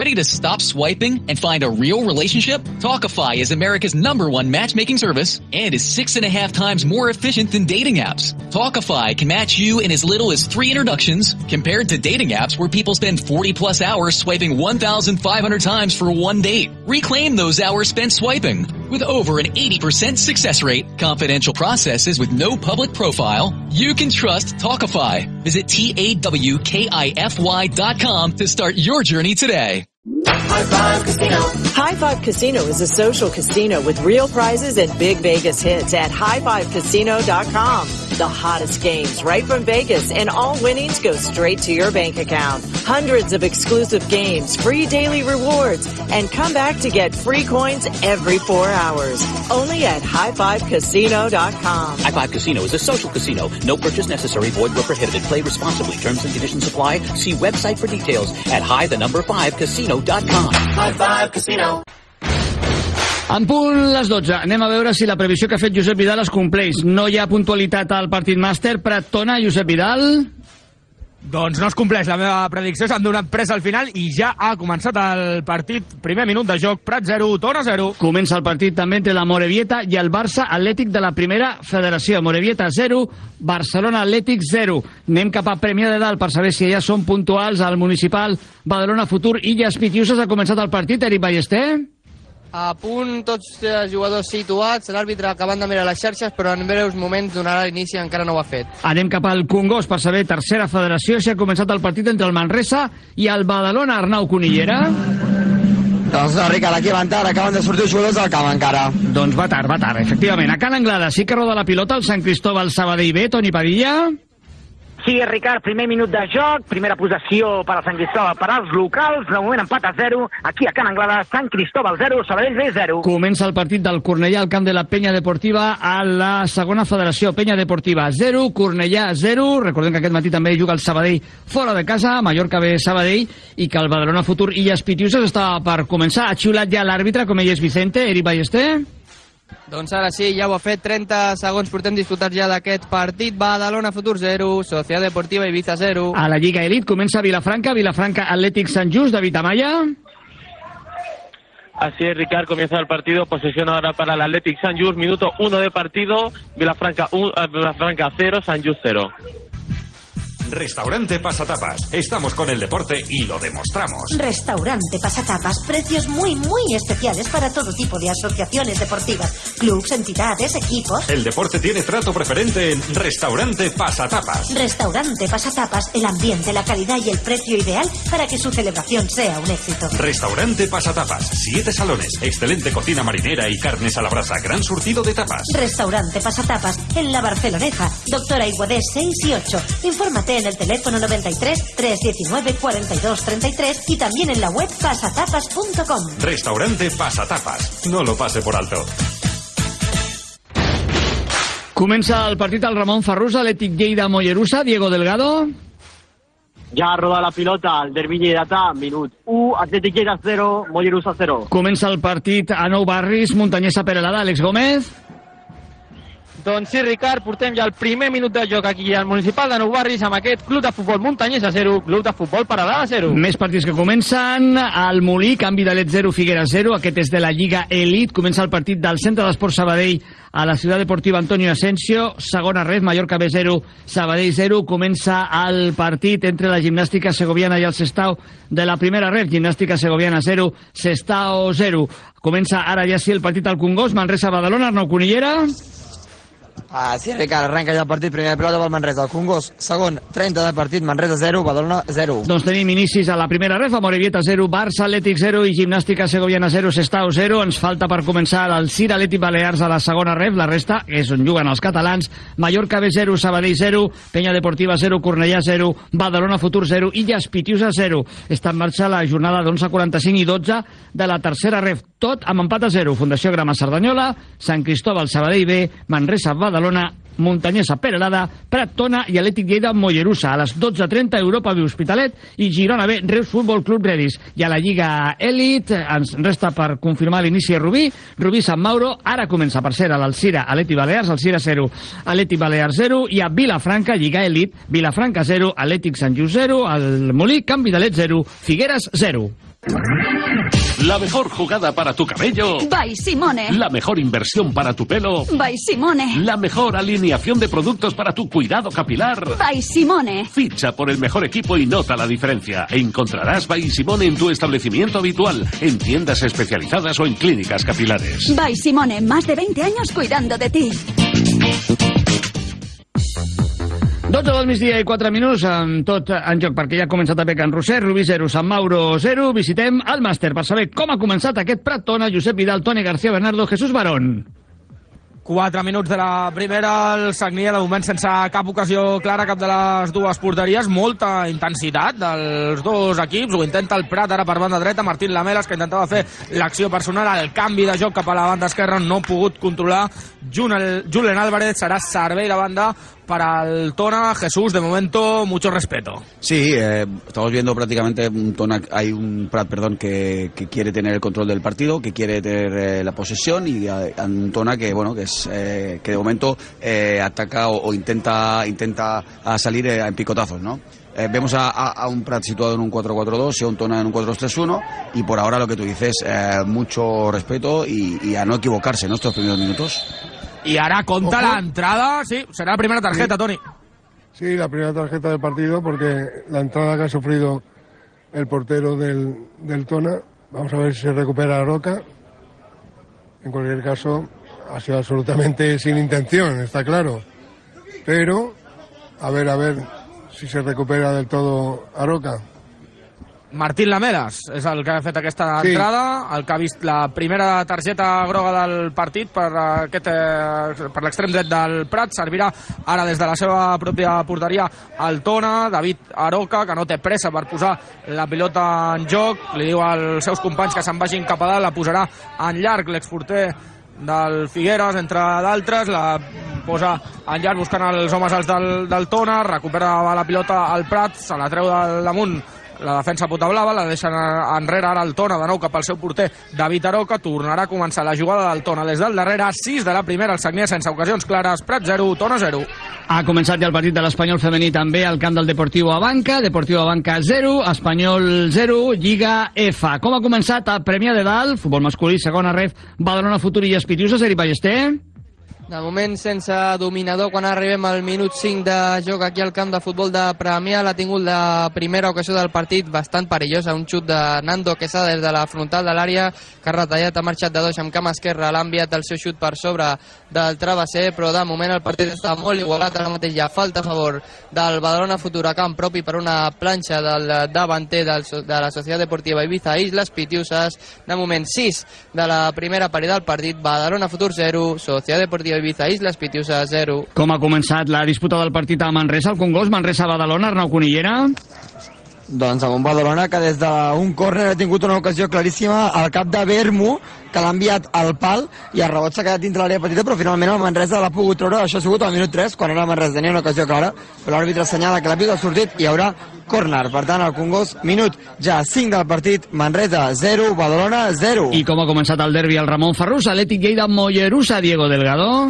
Ready to stop swiping and find a real relationship? Talkify is America's #1 matchmaking service and is 6.5 times more efficient than dating apps. Talkify can match you in as little as 3 introductions compared to dating apps where people spend 40+ hours swiping 1,500 times for one date. Reclaim those hours spent swiping. With over an 80% success rate, confidential processes with no public profile, you can trust Talkify. Visit TAWKIFY.com to start your journey today. High Five Casino. High Five Casino is a social casino with real prizes and big Vegas hits at highfivecasino.com. The hottest games right from Vegas, and all winnings go straight to your bank account. Hundreds of exclusive games, free daily rewards, and come back to get free coins every 4 hours. Only at highfivecasino.com. High Five Casino is a social casino. No purchase necessary. Void where prohibited. Play responsibly. Terms and conditions apply. See website for details at high5casino.com. High Five Casino. En punt les 12. Anem a veure si la previsió que ha fet Josep Vidal es compleix. No hi ha puntualitat al partit màster. Prat-Tona, Josep Vidal? Doncs no es compleix la meva predicció. S'han donat pressa al final i ja ha començat el partit. Primer minut de joc. Prat 0, Tona 0. Comença el partit també entre la Morevieta i el Barça Atlètic de la primera federació. Morevieta 0, Barcelona Atlètic 0. Anem cap a Premià de Dalt per saber si ja són puntuals al municipal Badalona Futur. Illes Pitiuses ha començat el partit. Eric Ballester? A punt, tots els jugadors situats, l'àrbitre acabant de mirar les xarxes, però en breus moments donarà l'inici, encara no ho ha fet. Anem cap al Congost per saber tercera federació, si ha començat el partit entre el Manresa i el Badalona. Arnau Conillera. Doncs no, Ricard, aquí van tard, acaben de sortir els jugadors del camp encara. Doncs va tard, efectivament. A Can Anglada sí que roda la pilota el Sant Cristóbal Sabadell B, Toni Padilla. Sí, Ricard, primer minut de joc, primera possessió per al Sant Cristóbal per als locals, de moment empat a 0, aquí a Can Anglada, Sant Cristóbal 0, Sabadell B 0. Comença el partit del Cornellà al camp de la Penya Deportiva a la segona federació. Penya Deportiva 0, Cornellà 0, recordem que aquest matí també juga el Sabadell fora de casa, Mallorca B Sabadell, i que el Badalona Futur Illes Pitiuses està per començar. Ha xiulat ja l'àrbitre, com ell és Vicente, Eric Ballester. Doncs ara sí, ja ho ha fet, 30 segons portem disputats ja d'aquest partit. Badalona Futur 0, Societat Deportiva Ibiza 0. A la Lliga Elite comença Vilafranca Atlètic Sant Just, David Amaya. Así es, Ricard, comienza el partido, posesión ahora para el Athletic Sant Just, minuto 1 de partido, Vilafranca 0, Sant Just 0. Restaurante Pasatapas. Estamos con el deporte y lo demostramos. Restaurante Pasatapas. Precios muy especiales para todo tipo de asociaciones deportivas, clubs, entidades, equipos. El deporte tiene trato preferente en Restaurante Pasatapas. Restaurante Pasatapas. El ambiente, la calidad y el precio ideal para que su celebración sea un éxito. Restaurante Pasatapas. 7 salones, excelente cocina marinera y carnes a la brasa. Gran surtido de tapas. Restaurante Pasatapas. En la Barceloneja. Doctora Iguadés 6 y 8. Infórmate en el teléfono 93 319 42 33 y también en la web pasatapas.com. Restaurante Pasatapas. No lo pase por alto. Comença el partit al Ramon Farrús, Atlètic Lleida Mollerussa, Diego Delgado. Ja roda la pilota, el derbi lleidatà, minut 1, Atlètic Lleida 0, Mollerussa 0. Comença el partit a Nou Barris, Muntanyesa Perelada, Àlex Gómez. Doncs sí, Ricard, portem ja el primer minut de joc aquí al municipal de Nou Barris amb aquest Club de Futbol Muntanyesa 0, Club de Futbol Perelada 0. Més partits que comencen. Al Molí, canvi de led 0, Figueres 0. Aquest és de la Lliga Elite. Comença el partit del Centre d'Esports Sabadell a la Ciutat Deportiva Antonio Asensio. Segona red, Mallorca B 0, Sabadell 0. Comença el partit entre la Gimnàstica Segoviana i el Sestao de la primera red. Gimnàstica Segoviana 0, Sestao 0. Comença ara ja sí el partit al Congost, Manresa-Badalona, Arnau Conillera. Sí, Ricard, arrenca ja el partit, primera pilota pel Manresa, el Congost, segon, 30 de partit, Manresa 0, Badalona 0. Doncs tenim inicis a la primera refa, Morevieta 0, Barça Atlètic 0 i Gimnàstica Segoviana 0, Sestao 0. Ens falta per començar el Cir Atlètic Balears a la segona ref, la resta és on juguen els catalans. Mallorca B 0, Sabadell 0, Penya Deportiva 0, Cornellà 0, Badalona Futur 0, Illes Pitiusa 0. Està en marxa la jornada d'11:45 i 12 de la tercera ref, tot amb empat a 0. Fundació Grama Cerdanyola, Sant Cristóbal Sabadell B, Manresa Badalona, Muntanyesa Perelada, Prat-Tona i Atlètic Lleida Mollerussa. A les 12:30 Europa B Hospitalet i Girona B Reus Futbol Club Redis. I a la Lliga Elite ens resta per confirmar l'inici de Rubí Sant Mauro. Ara comença per ser a l'Alcira Atlètic Balears, Alcira 0, Atlètic Balears 0, i a Vilafranca, Lliga Elite, Vilafranca 0, Atlètic Sant Just 0, al Molí, canvi de led 0, Figueres 0. La mejor jugada para tu cabello. By Simone. La mejor inversión para tu pelo. By Simone. La mejor alineación de productos para tu cuidado capilar. By Simone. Ficha por el mejor equipo y nota la diferencia. Encontrarás By Simone en tu establecimiento habitual, en tiendas especializadas o en clínicas capilares. By Simone, más de 20 años cuidando de ti. 12 del migdia i 4 minuts, amb tot en joc, perquè ja ha començat a Can Roser, Rubí 0, Sant Mauro 0. Visitem el màster per saber com ha començat aquest Prat Tona. Josep Vidal, Toni García, Bernardo, Jesús Barón. 4 minuts de la primera, el Sagnia de moment sense cap ocasió clara, cap de les dues porteries, molta intensitat dels dos equips, ho intenta el Prat ara per banda dreta, Martín Lamelas, que intentava fer l'acció personal, el canvi de joc cap a la banda esquerra, no ha pogut controlar Julen Álvarez, serà servei de banda para el Tona. Jesús, de momento, mucho respeto. Sí, estamos viendo prácticamente un Prat que quiere tener el control del partido, que quiere tener la posesión, y un Tona que que de momento ataca o intenta salir en picotazos, ¿no? Vemos a un Prat situado en un 4-4-2 y a un Tona en un 4-3-1, y por ahora lo que tú dices, mucho respeto y a no equivocarse en estos primeros minutos. Y ahora conta la entrada, sí, será la primera tarjeta, Toni. Sí, la primera tarjeta del partido, porque la entrada que ha sufrido el portero del Tona, vamos a ver si se recupera Aroca. En cualquier caso, ha sido absolutamente sin intención, está claro. Pero, a ver si se recupera del todo Aroca. Martín Lamelas és el que ha fet aquesta entrada, el que ha vist la primera targeta groga del partit per l'extrem dret del Prat. Servirà ara des de la seva pròpia porteria el Tona, David Aroca, que no té pressa per posar la pilota en joc, li diu als seus companys que se'n vagin cap a dalt, la posarà en llarg l'exporter del Figueres, entre d'altres, la posa en llarg buscant els homes alts del Tona, recupera la pilota al Prat, se la treu del damunt la defensa potablava, la deixen enrere ara el Tona, de nou cap al seu porter David Aroca. Tornarà a començar la jugada del Tona des del darrere, 6 de la primera, el Sagnia sense ocasions clares, Prat 0, Tona 0. Ha començat ja el partit de l'Espanyol femení també al camp del Deportivo Abanca, 0, Espanyol 0, Lliga F. Com ha començat a Premià de Dalt, futbol masculí, segona ref, Badalona Futur i Espitiusa, Seri Ballester? De moment sense dominador. Quan arribem al minut 5 de joc aquí al camp de futbol de Premià, l'ha tingut la primera ocasió del partit bastant perillosa, un xut de Nando Quesada des de la frontal de l'àrea, que ha retallat, ha marxat de doix amb cama esquerra, l'ha enviat el seu xut per sobre del travesser, però de moment el partit està molt igualat. Ara mateix hi ha falta a favor del Badalona Futur a camp propi per una planxa del davanter de la Societat Deportiva Ibiza Islas Pitiusas. De moment 6 de la primera part del partit, Badalona Futur 0, Societat Deportiva Ibiza Islas Pitiusas 0. Com ha començat la disputa del partit a Manresa, el Congost, Manresa-Badalona, Arnau Conillera? Doncs amb un Badalona que des d'un córner ha tingut una ocasió claríssima al cap de Bermu, que l'ha enviat al pal i el rebot s'ha quedat dintre l'àrea petita, però finalment el Manresa l'ha pogut treure. Això ha sigut al minut 3, quan era el Manresa, tenia una ocasió clara, però l'àrbitre assenyala que la pilota ha sortit i hi haurà córner. Per tant, el Congost, minut ja 5 del partit, Manresa 0, Badalona 0. I com ha començat el derbi al Ramon Farrús, Atlètic Lleida Mollerussa, Diego Delgado?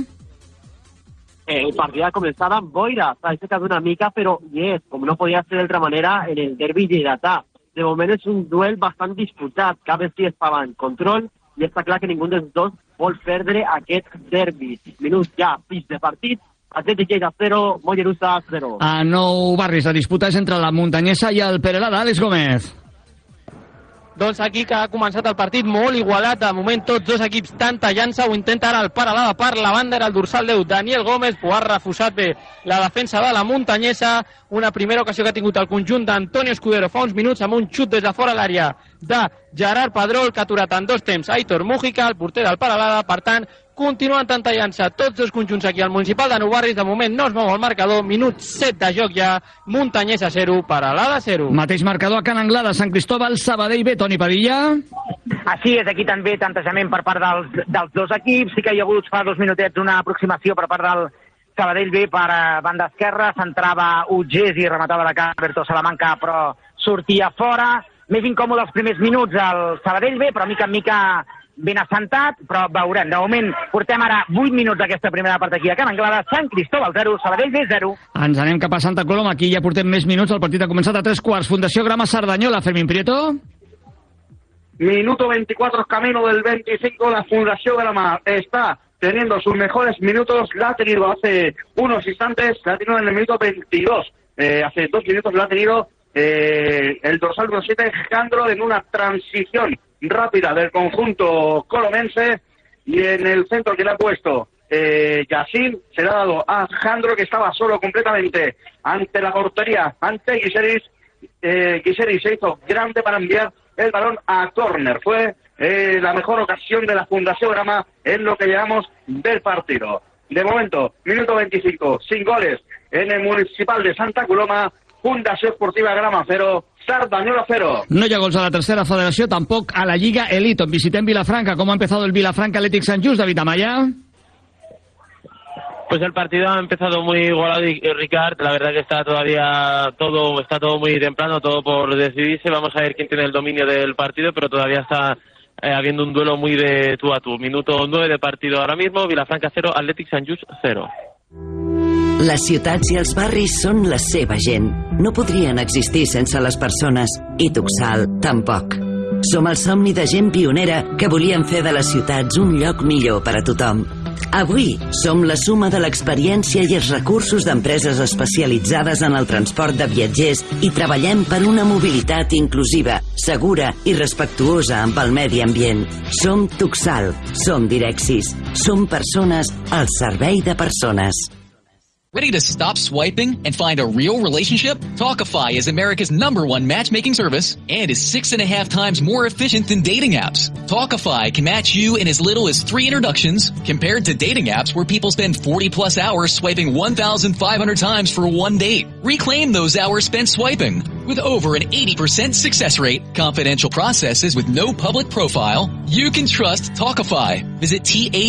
El partido ha comenzado amb boira, s'ha aixecat una mica, però com no podia ser d'altra manera, en el derbi lleidatà. De moment és un duel bastant disputat, cada vegada estava en control, i està clar que ningú dels dos vol perdre aquest derbi. Minuts ja 6 de partit, Atlètic Lleida 0, Mollerussa 0. A Nou Barris, la disputa és entre la Muntanyesa i el Perelada. Àlex Gómez. Doncs aquí que ha començat el partit molt igualat, de moment tots dos equips tan tallant-se, ho intenta ara el Peralada per la banda, era el dorsal 10, Daniel Gómez, ho ha refusat bé la defensa de la Muntanyesa, una primera ocasió que ha tingut el conjunt d'Antonio Escudero fa uns minuts amb un xut des de fora l'àrea de Gerard Pedrol, que ha aturat en dos temps Aitor Mújica, el porter del Peralada. Per tant, continuen tantallant-se tots dos conjunts aquí al Municipal de Nou Barris. De moment no es mou el marcador, minut 7 de joc ja, Muntanyesa 0, Peralada 0. Mateix marcador a Can Anglada, Sant Cristóbal, Sabadell B, Toni Padilla. Així és, aquí també tantejament per part dels dos equips. Sí que hi ha hagut fa 2 minutets una aproximació per part del Sabadell B per banda esquerra, centrava Ugés i rematava de cara Alberto Salamanca, però sortia fora. Més incòmode els primers minuts al Sabadell B, però mica en mica ben assentat, però veurem. De moment portem ara 8 minuts d'aquesta primera part aquí a Can Anglada, Sant Cristóbal 0, Sabadell B 0. Ens anem cap a Santa Coloma, aquí ja portem més minuts, el partit ha començat a 3 quarts. Fundació Grama Cerdanyola, Fermín Prieto. Minuto 24, camino del 25, la Fundación Grama está teniendo sus mejores minutos, la ha tenido hace unos instantes, la ha tenido en el minuto 22, hace 2 minutos la ha tenido el dorsal número 7, Jandro, en una transición rápida del conjunto colomense, y en el centro que le ha puesto Yacine, se le ha dado a Jandro, que estaba solo completamente ante la portería, ante Guiseris. Guiseris se hizo grande para enviar el balón a córner. Fue la mejor ocasión de la Fundación Grama en lo que llevamos del partido. De momento, minuto 25, sin goles en el Municipal de Santa Coloma. Fundació Esportiva Grama 0, Sardanyola 0. No hi ha gols a la tercera federació, tampoc a la Lliga Elite, on visitem Vilafranca. ¿Cómo ha empezado el Vilafranca Athletic Sant Just, David Amaya? Pues el partido ha empezado muy igualado, y Ricard, la verdad que está todo muy temprano, todo por decidirse. Vamos a ver quién tiene el dominio del partido, pero todavía está habiendo un duelo muy de tú a tú. Minuto 9 de partido ahora mismo, Vilafranca 0, Athletic Sant Just 0. Les ciutats i els barris són la seva gent. No podrien existir sense les persones, i Tuxal tampoc. Som el somni de gent pionera que volien fer de les ciutats un lloc millor per a tothom. Avui som la suma de l'experiència i els recursos d'empreses especialitzades en el transport de viatgers i treballem per una mobilitat inclusiva, segura i respectuosa amb el medi ambient. Som Tuxal, som Direxis, som persones al servei de persones. Ready to stop swiping and find a real relationship? Talkify is America's #1 matchmaking service and is 6.5 times more efficient than dating apps. Talkify can match you in as little as 3 introductions, compared to dating apps where people spend 40+ hours swiping 1,500 times for one date. Reclaim those hours spent swiping. With over an 80% success rate, confidential processes with no public profile, you can trust Talkify. Visit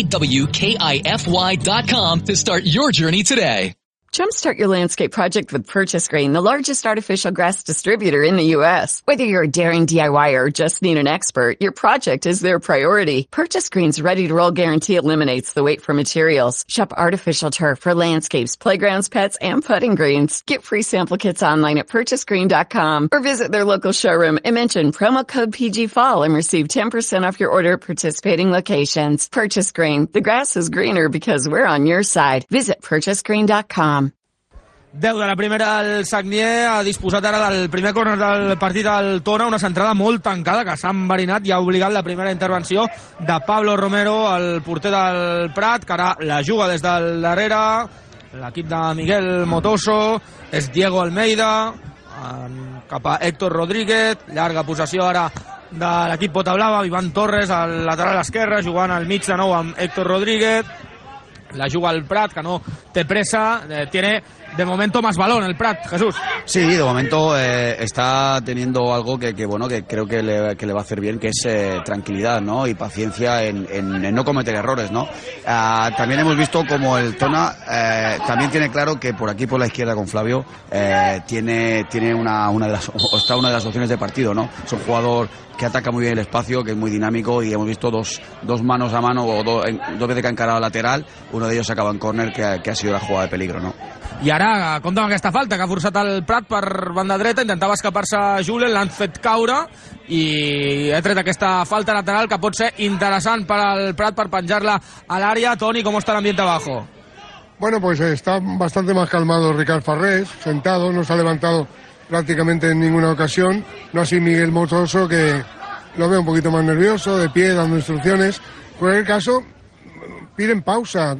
TAWKIFY.com to start your journey today. Jumpstart your landscape project with Purchase Green, the largest artificial grass distributor in the U.S. Whether you're a daring DIYer or just need an expert, your project is their priority. Purchase Green's ready-to-roll guarantee eliminates the wait for materials. Shop artificial turf for landscapes, playgrounds, pets, and putting greens. Get free sample kits online at purchasegreen.com or visit their local showroom and mention promo code PGFALL and receive 10% off your order at participating locations. Purchase Green. The grass is greener because we're on your side. Visit purchasegreen.com. 10 de la primera, el Sagnier ha disposat ara del primer córner del partit al Tona, una centrada molt tancada que s'ha enverinat i ha obligat la primera intervenció de Pablo Romero, el porter del Prat, que ara la juga des del darrere. L'equip de Miguel Motoso és Diego Almeida, cap a Héctor Rodríguez, llarga possessió ara de l'equip Potablava, Iván Torres al lateral esquerre, jugant al mig de nou amb Héctor Rodríguez. La juga el Prat, que no té pressa, tiene de momento más balón el Prat, Jesús. Sí, de momento está teniendo algo que creo que le va a hacer bien, que es tranquilidad, ¿no? Y paciencia en no cometer errores, ¿no? También hemos visto como el Tona también tiene claro que por aquí, por la izquierda con Flavio, tiene una de las opciones de partido, ¿no? Es un jugador que ataca muy bien el espacio, que es muy dinámico, y hemos visto dos manos a mano, o dos veces que han encarado lateral, uno de ellos acaba en córner, que ha sido la jugada de peligro, ¿no? I ara, compte amb aquesta falta que ha forçat el Prat per banda dreta, intentava escapar-se Julen, l'han fet caure i ha tret aquesta falta lateral que pot ser interessant per al Prat per penjar-la a l'àrea. Toni, ¿cómo está el ambiente abajo? Bueno, pues está bastante más calmado Ricard Farrés, sentado, no se ha levantado prácticamente en ninguna ocasión, no así Miguel Motoso, que lo veo un poquito más nervioso, de pie, dando instrucciones. Por el caso, piden pausa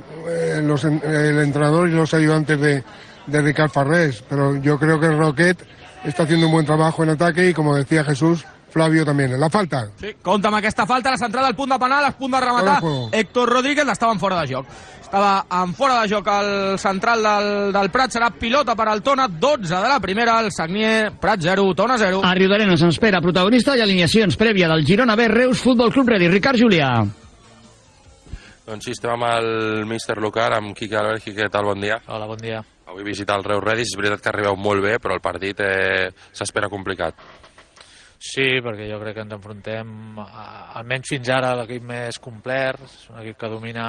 el entrenador y los ayudantes de Ricard Farrés, pero yo creo que Roquet está haciendo un buen trabajo en ataque y, como decía Jesús, Flavio també. La falta. Sí, compta amb aquesta falta, la centrada al punt de penal, es punt de rematar Héctor Rodríguez, l'estava en fora de joc. Estava en fora de joc el central del Prat, serà pilota per al Tona, 12 de la primera, el Sagnier, Prat 0, Tona 0. A Riudarenes ens espera protagonista i alineacions prèvia del Girona B Reus Futbol Club Ready. Ricard Julià. Doncs sí, estem amb el míster local, amb Quique Albert. Quique, què tal? Bon dia. Hola, bon dia. Avui visita el Reus Redis, és veritat que arribeu molt bé, però el partit s'espera complicat. Sí, perquè jo crec que ens enfrontem, almenys fins ara, a l'equip més complet, és un equip que domina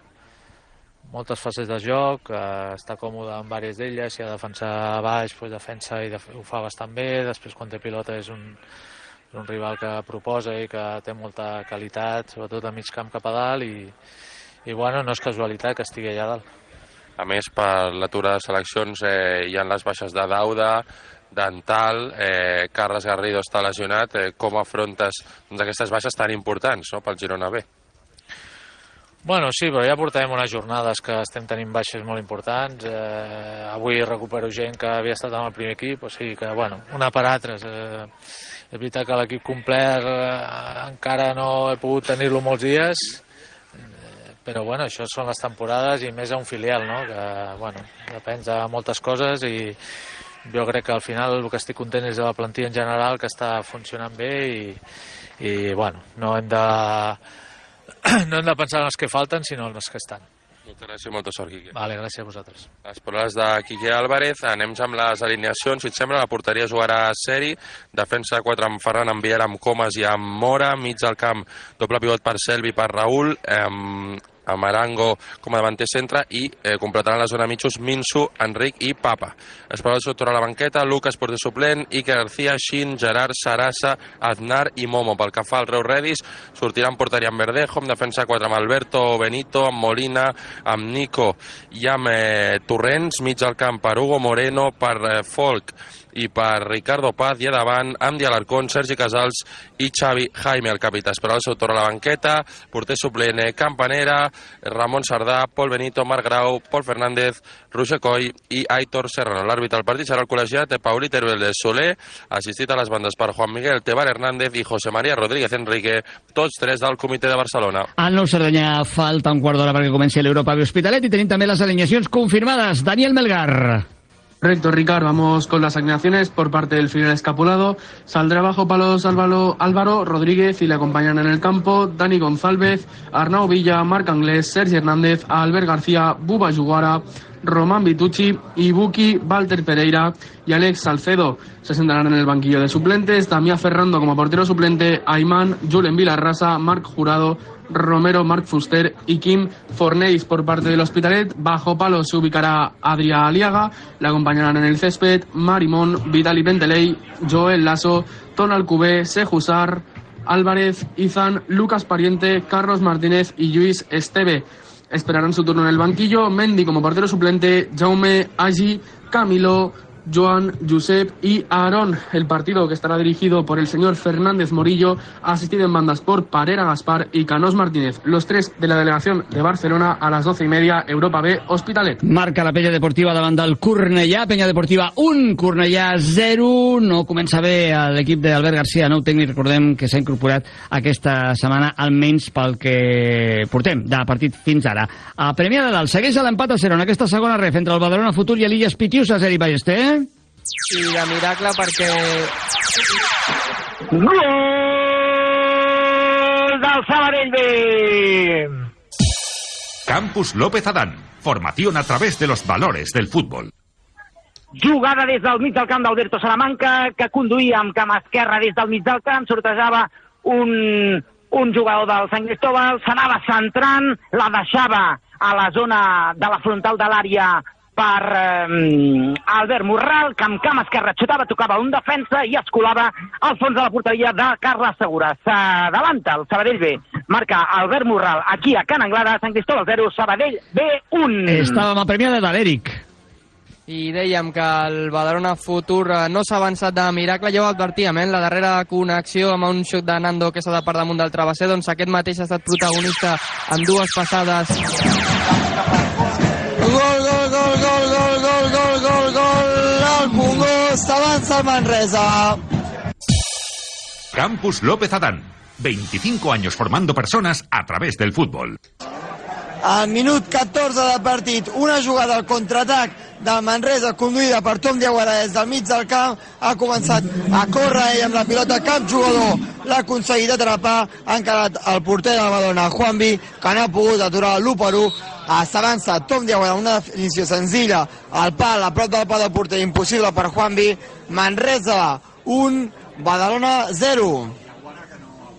moltes fases de joc, està còmode en diverses d'elles, si ha de defensar baix, doncs defensa i ho fa bastant bé, després quan té pilota és un per un rival que proposa i que té molta qualitat, sobretot a mig camp cap a dalt, i bueno, no és casualitat que estigui allà dalt. A més, per l'aturada de seleccions hi ha les baixes de Dauda, Dental, Carles Garrido està lesionat. Com afrontes aquestes baixes tan importants, no, pel Girona B? Bueno, sí, però ja portem unes jornades que estem tenint baixes molt importants. Avui recupero gent que havia estat amb el primer equip, o sigui que, bueno, una per altres. És veritat que l'equip complet encara no he pogut tenir-lo molts dies, però bueno, això són les temporades i més a un filial, no? Que, bueno, depèn de moltes coses i jo crec que al final el que estic content és de la plantilla en general, que està funcionant bé i bueno, no hem de pensar en els que falten, sinó en els que estan. Moltes gràcies i molta sort, Quique. Vale, gràcies a vosaltres. Les paraules de Quique Álvarez. Anem amb les alineacions. Si et sembla, la porteria jugarà Seri, defensa 4 amb Ferran, amb Biel, amb Comas i amb Mora, mig del camp, doble pivot per Selvi, per Raül, amb Arango com a davanter centre i completaran la zona mitjos Minsu, Enric i Papa. Esperar el sector a la banqueta, Lucas porter suplent, Iker García, Xin, Gerard, Sarasa, Aznar i Momo. Pel que fa al Reus Redis, sortirà en porteria amb Verdejo, amb defensa 4 amb Alberto, Benito, amb Molina, amb Nico i amb Torrents, mig del camp per Hugo Moreno, per Folk i per Ricardo Paz, i a davant Andy Alarcón, Sergi Casals i Xavi Jaime, el capità. Esperar el seu torn a la banqueta, porter suplent Campanera, Ramon Sardà, Pol Benito, Marc Grau, Pol Fernández, Roger Coll i Aitor Serrano. L'àrbitre del partit serà el col·legiat Paulí Teruel de Soler, assistit a les bandes per Juan Miguel Tebar Hernández i José María Rodríguez Enrique, tots 3 del comitè de Barcelona. Al Nou Cerdanya falta un quart d'hora perquè comenci l'Europa B Hospitalet i tenim també les alineacions confirmades. Daniel Melgar. Correcto, Ricard. Vamos con las alineaciones por parte del filial escapulado. Saldrá bajo palos Álvaro Rodríguez y le acompañan en el campo Dani González, Arnau Villa, Marc Anglés, Sergi Hernández, Albert García, Buba Yuguara, Román Vitucci, Ibuki, Walter Pereira y Alex Salcedo. Se sentarán en el banquillo de suplentes Damián Ferrando como portero suplente, Aymán, Julen Vilarrasa, Marc Jurado, Romero, Marc Fuster y Kim Fornells. Por parte del Hospitalet, bajo palo se ubicará Adrià Aliaga, le acompañarán en el césped Marimón, Vitali Penteley, Joel Lasso, Ton Alcubé, Sejusar, Álvarez, Izan, Lucas Pariente, Carlos Martínez y Lluís Esteve. Esperarán su turno en el banquillo Mendy como portero suplente, Jaume, Agi, Camilo, Joan, Josep y Aarón. El partido, que estará dirigido por el señor Fernández Morillo, asistido en bandas por Parera Gaspar y Canós Martínez. Los 3 de la delegación de Barcelona a las 12:30, Europa B, Hospitalet. Marca la Penya Deportiva davant del Cornellà. Penya Deportiva 1, Cornellà 0. No comença bé l'equip d'Albert García, nou tècnic, recordem que s'ha incorporat aquesta setmana, almenys pel que portem de partit fins ara. A Premià de Dalt segueix l'empat a 0 en aquesta segona ref entre el Badalona Futur i l'Illes Pitiuses, Eri Ballester. I de miracle perquè... Gol del Sabadell B! Campus López Adán. Formación a través de los valores del fútbol. Jugada des del mig del camp d'Alberto Salamanca, que conduïa amb cama esquerra des del mig del camp, sortejava un jugador del Sant Cristóbal, s'anava centrant, la deixava a la zona de la frontal de l'àrea per Albert Morral, que amb cama esquerra xutava, tocava un defensa i es colava al fons de la porteria de Carles Segura. S'adavanta el Sabadell B, marca Albert Morral aquí a Can Anglada, Sant Cristóbal 0, Sabadell B 1. Estàvem a Premià de Dalt, Eric. I dèiem que el Badalona Futur no s'ha avançat de miracle. Ja ho advertíem, en la darrera connexió amb un xoc de Nando que s'ha de per damunt del travesser, doncs aquest mateix ha estat protagonista en dues passades. Gol, el Congost avança el Manresa. Campus López Adán. 25 años formando personas a través del fútbol. Al minut 14 de partit, una jugada al contraatac del Manresa conduïda per Tom Diawara des del mig del camp, ha començat a córrer ell amb la pilota, cap jugador l'ha aconseguit atrapar, ha encarat el porter de la Badalona, Juanvi, que n'ha pogut aturar l'1-1. S'avança Tom Diawara, una definició senzilla al pal, a prop del pal del porter, impossible per Juanvi. Manresa 1, Badalona 0.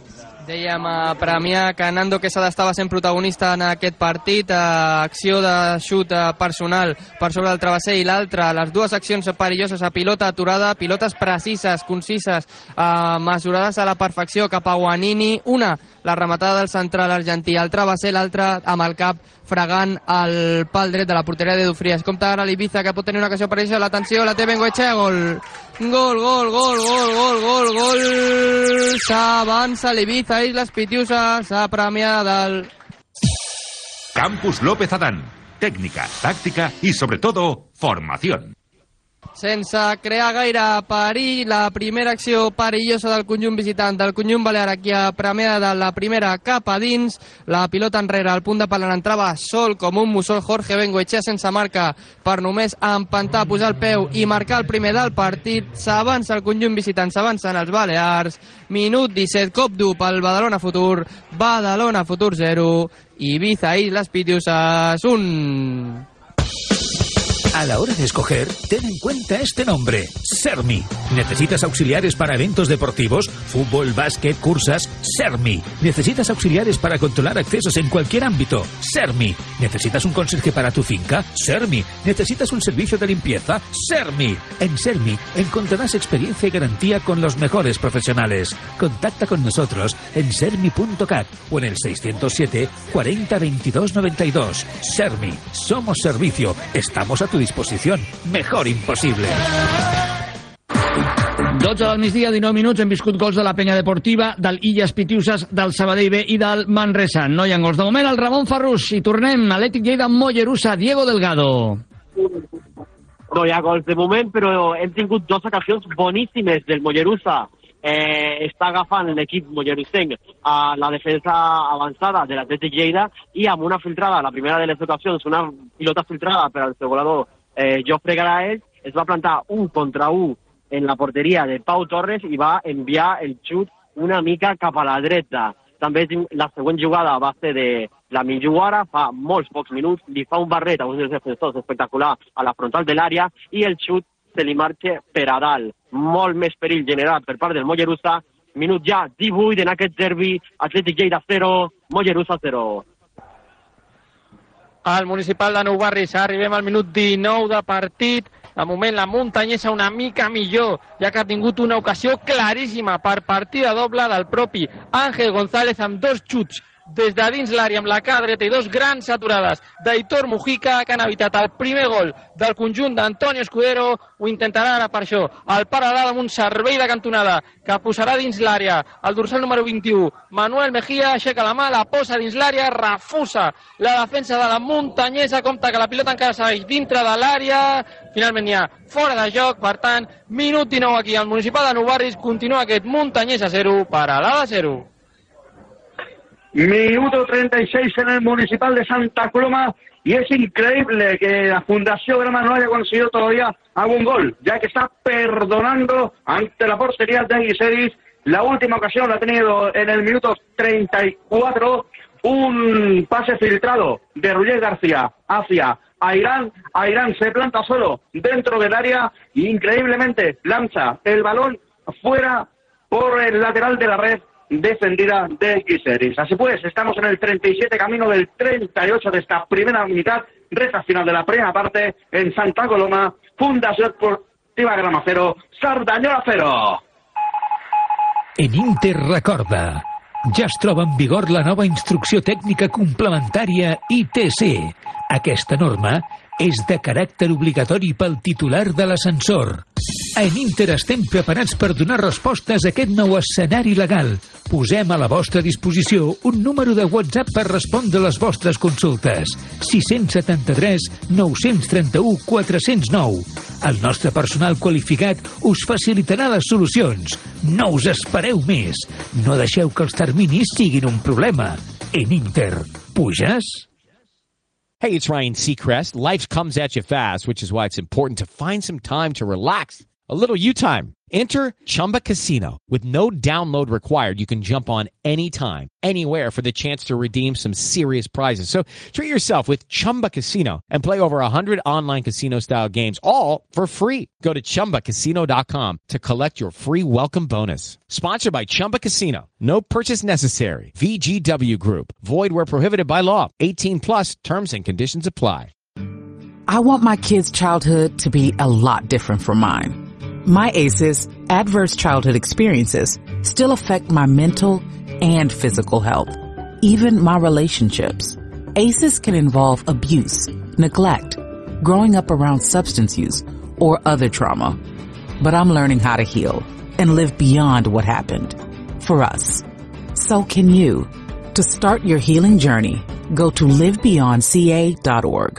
Dèiem a Premià que Nando Quesada estava sent protagonista en aquest partit, acció de xut personal per sobre del travesser i l'altra, les dues accions perilloses a pilota aturada, pilotes precises, concises, mesurades a la perfecció cap a Guanini, una, la rematada del central argentí al travesser, l'altra amb el cap fregant el pal dret de la porteria de Dufries. Compte ara l'Ibiza, que pot tenir una ocasió perillosa, l'atenció, la té Bengoechea, gol! Gol, gol, gol, gol, gol, gol, gol! S'avança l'Ibiza, Islas Pitiusas, a Premià del... Campus López Adán. Técnica, táctica y sobre todo, formación. Sense crear gaire perill, la primera acció perillosa del conjunt visitant, del conjunt balear aquí a Premià de la primera cap a dins, la pilota enrere, al punt de pal entrava sol com un mussol Jorge Bengoechea sense marca per només empantar, posar el peu i marcar el primer del partit. S'avança el conjunt visitant, s'avancen els balears, minut 17, cop dur pel Badalona Futur 0, Ibiza Islas Pitiusas 1. A la hora de escoger, ten en cuenta este nombre, Sermi. ¿Necesitas auxiliares para eventos deportivos? Fútbol, básquet, cursas, Sermi. ¿Necesitas auxiliares para controlar accesos en cualquier ámbito? Sermi. ¿Necesitas un conserje para tu finca? Sermi. ¿Necesitas un servicio de limpieza? Sermi. En Sermi encontrarás experiencia y garantía con los mejores profesionales. Contacta con nosotros en sermi.cat o en el 607 40 22 92. Sermi. Somos servicio. Estamos a tu disposición. Mejor imposible. 12 del migdia, 19 minuts, hem viscut gols de la Penya Deportiva, del Illes Pitiusas, del Sabadell B i del Manresa. No hi ha gols de moment, el Ramon Farrús. I tornem, Atlètic Lleida, Mollerussa, Diego Delgado. No hi ha gols de moment, però hem tingut dues ocasions boníssimes del Mollerussa. Està agafant l'equip mollerussenc a la defensa avançada de l'Atlètic Lleida i amb una filtrada, la primera de les ocasions, una pilota filtrada per al seu goleador Jofre Garael, es va plantar 1 contra 1 en la porteria de Pau Torres i va enviar el xut una mica cap a la dreta. També la següent jugada va ser de la Minjuara, fa molts pocs minuts, li fa un barret a un dels defensors espectacular a la frontal de l'àrea i el xut se li marxa per a dalt. Molt més perill generat per part del Mollerussa. Minut ja 18 en aquest derbi, Atlètic Lleida 0, Mollerussa 0. Al municipal de Nou Barris arribem al minut 19 de partit. De moment la muntanyesa una mica millor, ja que ha tingut una ocasió claríssima per partida doble del propi Àngel González amb 2 xuts des de dins l'àrea amb la cara dreta i 2 grans aturades d'Aitor Mujica que han evitat el primer gol del conjunt d'Antonio Escudero. Ho intentarà ara per això el paral·lel amb un servei de cantonada que posarà dins l'àrea el dorsal número 21 Manuel Mejía, aixeca la mà, la posa dins l'àrea, refusa la defensa de la muntanyesa, compta que la pilota encara segueix dintre de l'àrea, finalment n'hi ha fora de joc, per tant minut 19 aquí al municipal de Nou Barris, continua aquest muntanyesa 0, Paralada 0. Minuto 36 en el Municipal de Santa Coloma y es increíble que la Fundación Grama no haya conseguido todavía algún gol, ya que está perdonando ante la portería de Guiseris. La última ocasión la ha tenido en el minuto 34, un pase filtrado de Ruller García hacia Airán. Airán se planta solo dentro del área e increíblemente lanza el balón fuera por el lateral de la red defendida de Guiseris. Así pues, estamos en el 37, camino del 38 de esta primera mitad, recta final de la primera parte en Santa Coloma, Fundació Esportiva Grama 0, Sardanyola 0. En Inter recorda, ja es troba en vigor la nova instrucció tècnica complementària ITC. Aquesta norma és de caràcter obligatori pel titular de l'ascensor. En Inter estem preparats per donar respostes a aquest nou escenari legal. Posem a la vostra disposició un número de WhatsApp per respondre les vostres consultes. 673 931 409. El nostre personal qualificat us facilitarà les solucions. No us espereu més. No deixeu que els terminis siguin un problema. En Inter, puges? Hey, it's Ryan Seacrest. Life comes at you fast, which is why it's important to find some time to relax A little you time. Enter Chumba Casino. With no download required, you can jump on anytime, anywhere for the chance to redeem some serious prizes. So treat yourself with Chumba Casino and play over 100 online casino-style games, all for free. Go to ChumbaCasino.com to collect your free welcome bonus. Sponsored by Chumba Casino. No purchase necessary. VGW Group. Void where prohibited by law. 18 plus. Terms and conditions apply. I want my kids' childhood to be a lot different from mine. My ACEs, adverse childhood experiences, still affect my mental and physical health, even my relationships. ACEs can involve abuse, neglect, growing up around substance use, or other trauma. But I'm learning how to heal and live beyond what happened. For us. So can you. To start your healing journey, go to livebeyondca.org.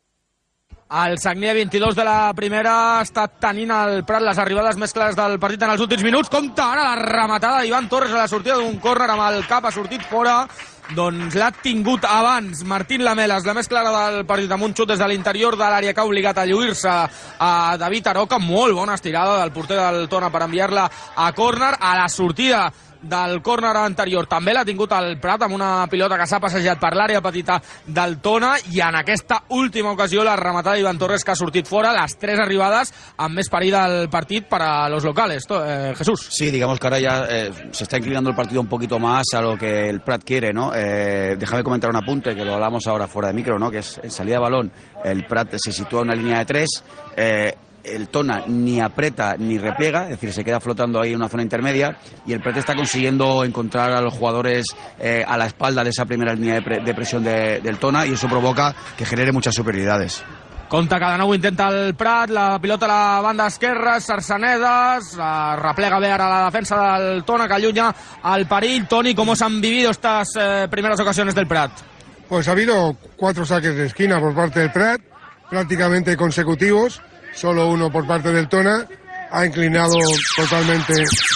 El Sagnia 22 de la primera està tenint al Prat les arribades més clares del partit en els últims minuts. Compte ara la rematada d'Ivan Torres a la sortida d'un córner amb el cap, ha sortit fora. Doncs l'ha tingut abans Martín Lamelas, la més clara del partit, amb un xut des de l'interior de l'àrea que ha obligat a lluir-se a David Aroca. Molt bona estirada del porter del Tona per enviar-la a córner. A la sortida del córner anterior també l'ha tingut el Prat, amb una pilota que s'ha passejat per l'àrea petita del Tona, i en aquesta última ocasió la rematada d'Ivan Torres, que ha sortit fora. Les tres arribades amb més perill del partit para los locales. Jesús. Sí, digamos que ahora ya se está inclinando el partido un poquito más a lo que el Prat quiere, ¿no? Déjame comentar un apunte, que lo hablamos ahora fuera de micro, ¿no? Que es en salida de balón, el Prat se sitúa en una línea de tres, el Tona ni aprieta ni repliega, es decir, se queda flotando ahí en una zona intermedia, y el Prat está consiguiendo encontrar a los jugadores a la espalda de esa primera línea de presión del Tona, y eso provoca que genere muchas superioridades. Compte que de nou intenta el Prat, la pilota a la banda esquerra, Sarsanedas, replega bé ara la defensa del Tona, que allunya el perill. Toni, ¿cómo se han vivido estas primeras ocasiones del Prat? Pues ha habido 4 saques de esquina por parte del Prat, prácticamente consecutivos. Solo uno por parte del Tona, ha inclinado totalmente.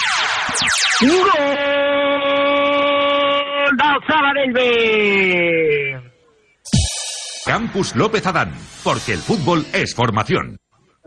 ¡Gol del Sabadell B! Campus López Adán, porque el fútbol es formación.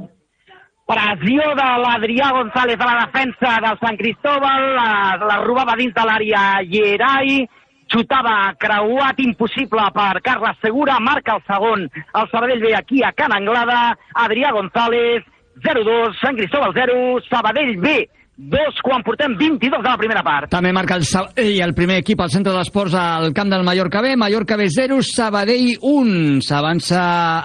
Pressió de l'Adrià González a la defensa del Sant Cristóbal, la robava dins de l'àrea Gerai, xutava creuat, impossible per Carles Segura, marca el segon el Sabadell B aquí a Can Anglada. Adrià González, 0-2, Sant Cristóbal 0, Sabadell B 2, quan portem 22 de la primera part. També marca el primer equip al centre d'esports al camp del Mallorca B. Mallorca B 0, Sabadell 1. S'avança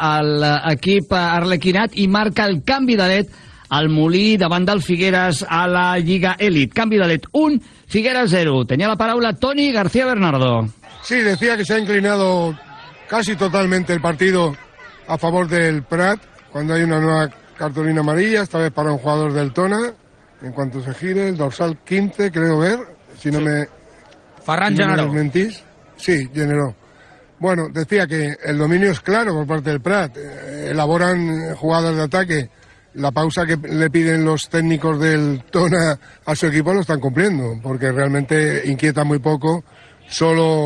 l'equip arlequinat i marca el canvi de led al Molí davant del Figueres a la Lliga Elite. Canvi de led 1, Figueres 0. Tenía la palabra Toni García Bernardo. Sí, decía que se ha inclinado casi totalmente el partido a favor del Prat, cuando hay una nueva cartulina amarilla, esta vez para un jugador del Tona. En cuanto se gire, el dorsal 15, creo ver, si no me... Ferran Generó. Mentís. Sí, Generó. Bueno, decía que el dominio es claro por parte del Prat. Elaboran jugadas de ataque. La pausa que le piden los técnicos del Tona a su equipo lo están cumpliendo, porque realmente inquieta muy poco. Solo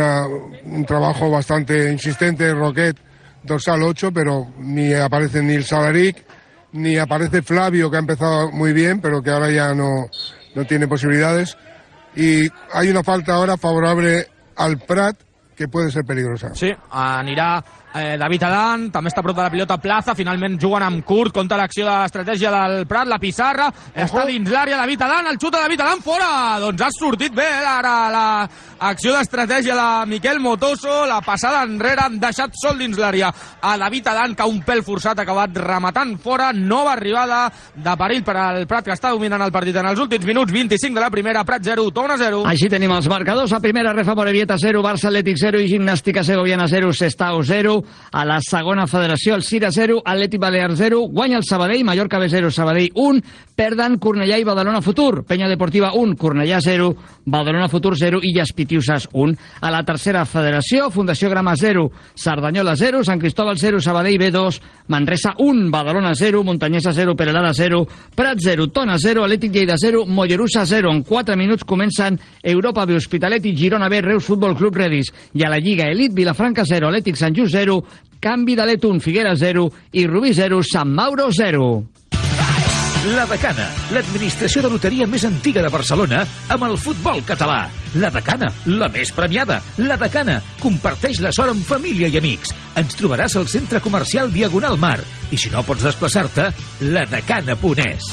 un trabajo bastante insistente de Roquet, dorsal 8, pero ni aparece Nils Salaric, ni aparece Flavio, que ha empezado muy bien, pero que ahora ya no tiene posibilidades. Y hay una falta ahora favorable al Prat, que puede ser peligrosa. Sí, anirà David Adán, també està a prop de la pilota Plaza, finalment juguen amb curt, compta l'acció d'estratègia del Prat, la pissarra, està dins l'àrea David Adán, el xut de David Adán fora, doncs ha sortit bé ara l'acció d'estratègia de Miquel Motoso, la passada enrere, han deixat sol dins l'àrea a David Adán, que un pèl forçat ha acabat rematant fora. Nova arribada de perill per al Prat, que està dominant el partit en els últims minuts. 25 de la primera, Prat 0, Tona 0. Així tenim els marcadors. A primera, Refa Morevieta 0, Barça Atlètic 0 i Gimnàstica Segoviana 0, Sestao 0. A la segona federació, el Cira 0, Atlètic Balear 0, guanya el Sabadell, Mallorca B 0, Sabadell 1, perden Cornellà i Badalona Futur, Penya Deportiva 1, Cornellà 0, Badalona Futur 0 i Llaspitiusas 1. A la tercera federació, Fundació Grama 0, Cerdanyola 0, Sant Cristóbal 0, Sabadell B 2, Manresa 1, Badalona 0, Montanyesa 0, Perelada 0, Prat 0, Tona 0, Atlètic Lleida 0, Mollerussa 0. En 4 minuts comencen Europa B, Hospitalet i Girona B, Reus Futbol Club Redis. I a la Lliga Elite, Vilafranca 0, Atlètic Sant Just 0, Canvi de Letun, Figueres 0 i Rubí 0, Sant Mauro 0. La Decana, l'administració de loteria més antiga de Barcelona amb el futbol català. La Decana, la més premiada. La Decana, comparteix la sort amb família i amics. Ens trobaràs al centre comercial Diagonal Mar. I si no pots desplaçar-te, ladecana.es.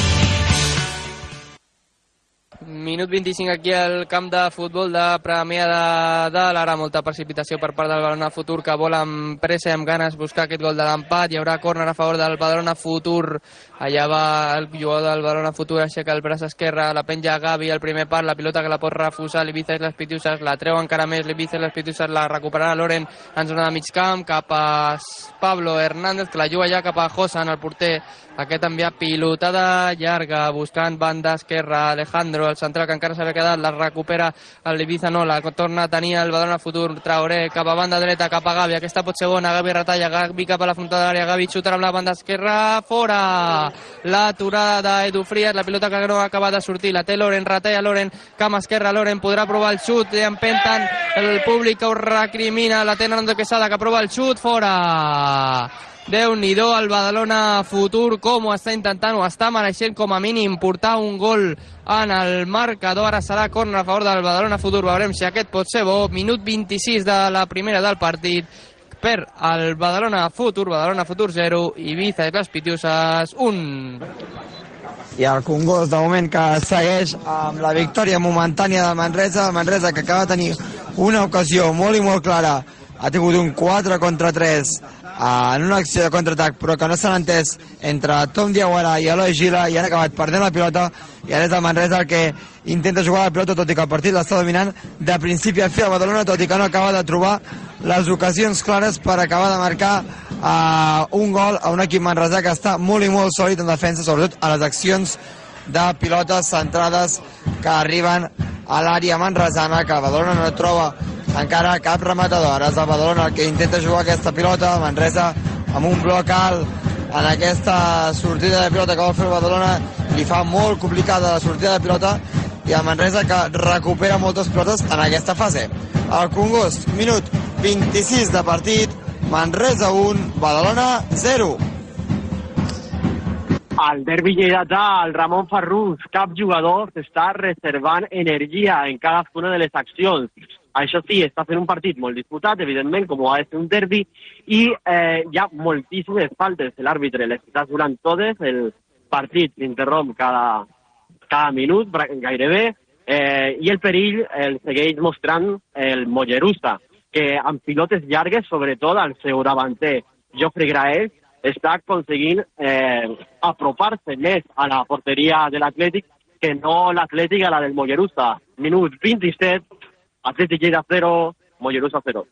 Minut 25 aquí al camp de futbol de Premià de Dalt. Ara molta precipitació per part del Badalona Futur, que vol amb pressa i amb ganes buscar aquest gol de l'empat. Hi haurà córner a favor del Badalona Futur. Allà va el jugador del Badalona Futur, aixeca el braç esquerre, la penja Gavi al primer part, la pilota que la pot refusar l'Ibiza i les Pitiuses, la treu encara més l'Ibiza i les Pitiuses, la recuperarà Loren en zona de mig camp, cap a Pablo Hernández, que la juga ja cap a Josan, el porter. Aquest envia pilotada llarga, buscant banda esquerra, Alejandro, el central que encara s'havia quedat, la recupera l'Ibiza, no, la torna a tenir el Badalona Futur. Traoré cap a banda dreta, cap a Gavi, aquesta pot ser bona, Gavi retalla, Gavi cap a la frontal de l'àrea, Gavi xutarà amb la banda esquerra, fora! L'aturada d'Edu Frias, la pilota que no acaba de sortir, la té Loren, retalla Loren, cama esquerra, Loren podrà provar el xut, i empenten, el públic que ho recrimina, la té Nando Quesada, que prova el xut, fora! Déu-n'hi-do, el Badalona Futur, com ho està intentant, ho està mereixent com a mínim portar un gol en el marcador. Ara serà córner a favor del Badalona Futur, veurem si aquest pot ser bo. Minut 26 de la primera del partit, per el Badalona Futur 0, Ibiza i les Pitiuses 1. I el Congost, de moment, que segueix amb la victòria momentània de Manresa. El Manresa, que acaba de tenir una ocasió molt i molt clara, ha tingut un 4 contra 3 en una acció de contraatac, però que no s'han entès entre Tom Diawara i Eloi Gila, i han acabat perdent la pilota, i ara és el Manresa el que intenta jugar la pilota, tot i que el partit l'està dominant de principi a fi a Badalona, tot i que no acaba de trobar les ocasions clares per acabar de marcar un gol a un equip manresà que està molt i molt sòlid en defensa, sobretot a les accions de pilotes centrades que arriben a l'àrea manresana, que Badalona no troba encara cap rematador. Ara és el Badalona el que intenta jugar aquesta pilota, Manresa amb un bloc alt en aquesta sortida de pilota que vol fer el Badalona, li fa molt complicada la sortida de pilota, i el Manresa que recupera moltes pilotes en aquesta fase. El Congost, minut 26 de partit, Manresa 1, Badalona 0. Al derbi lleidatà, el Ramon Farrús, cap jugador, s'està reservant energia en cadascuna de les accions. Això sí, està fent un partit molt disputat, evidentment, com ho ha de ser un derbi, i hi ha moltíssimes faltes. L'àrbitre les està durant totes, el partit s'interromp cada minut, gairebé, i el perill el segueix mostrant el Mollerussa, que amb pilotes llargues, sobretot al seu davanter, Jofre Graés, està aconseguint apropar-se més a la porteria de l'Atlètic que no l'Atlètic a la del Mollerussa. Minut 27, Athletic Lleida 0, Mollerussa 0.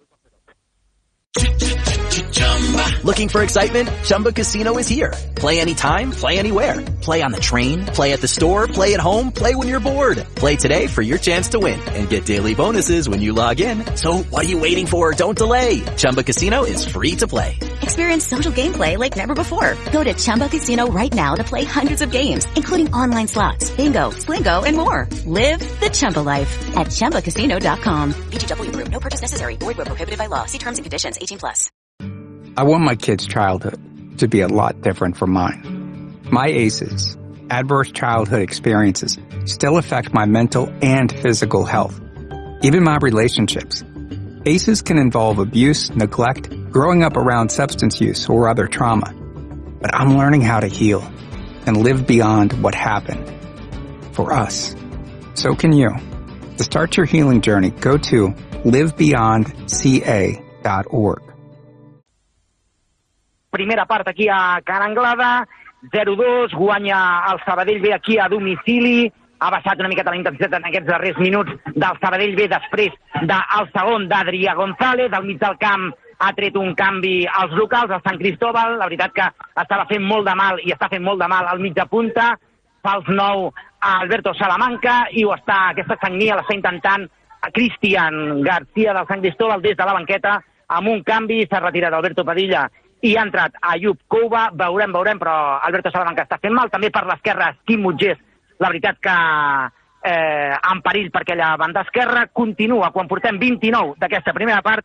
Looking for excitement? Chumba Casino is here. Play anytime, play anywhere. Play on the train, play at the store, play at home, play when you're bored. Play today for your chance to win and get daily bonuses when you log in. So what are you waiting for? Don't delay. Chumba Casino is free to play. Experience social gameplay like never before. Go to Chumba Casino right now to play hundreds of games, including online slots, bingo, Slingo, and more. Live the Chumba life at ChumbaCasino.com. VGW Group. No purchase necessary. Void where prohibited by law. See terms and conditions. 18+. I want my kids' childhood to be a lot different from mine. My ACEs, adverse childhood experiences, still affect my mental and physical health, even my relationships. ACEs can involve abuse, neglect, growing up around substance use or other trauma. But I'm learning how to heal and live beyond what happened for us. So can you. To start your healing journey, go to livebeyondca.org. Primera part aquí a Can Anglada, 0-2, guanya el Sabadell B aquí a domicili, ha baixat una miqueta la intensitat en aquests darrers minuts del Sabadell B després del segon d'Adrià González, del mig del camp ha tret un canvi als locals, al Sant Cristóbal, la veritat que estava fent molt de mal i està fent molt de mal al mig de punta, fals nou a Alberto Salamanca i aquesta sagnia l'està intentant a Cristian García del Sant Cristóbal des de la banqueta amb un canvi, s'ha retirat Alberto Padilla i ha entrat Ayub Kouba, veurem, però Alberto Salamanca està fent mal, també per l'esquerra Quim Mutgés, la veritat que en perill per aquella banda esquerra, continua quan portem 29 d'aquesta primera part,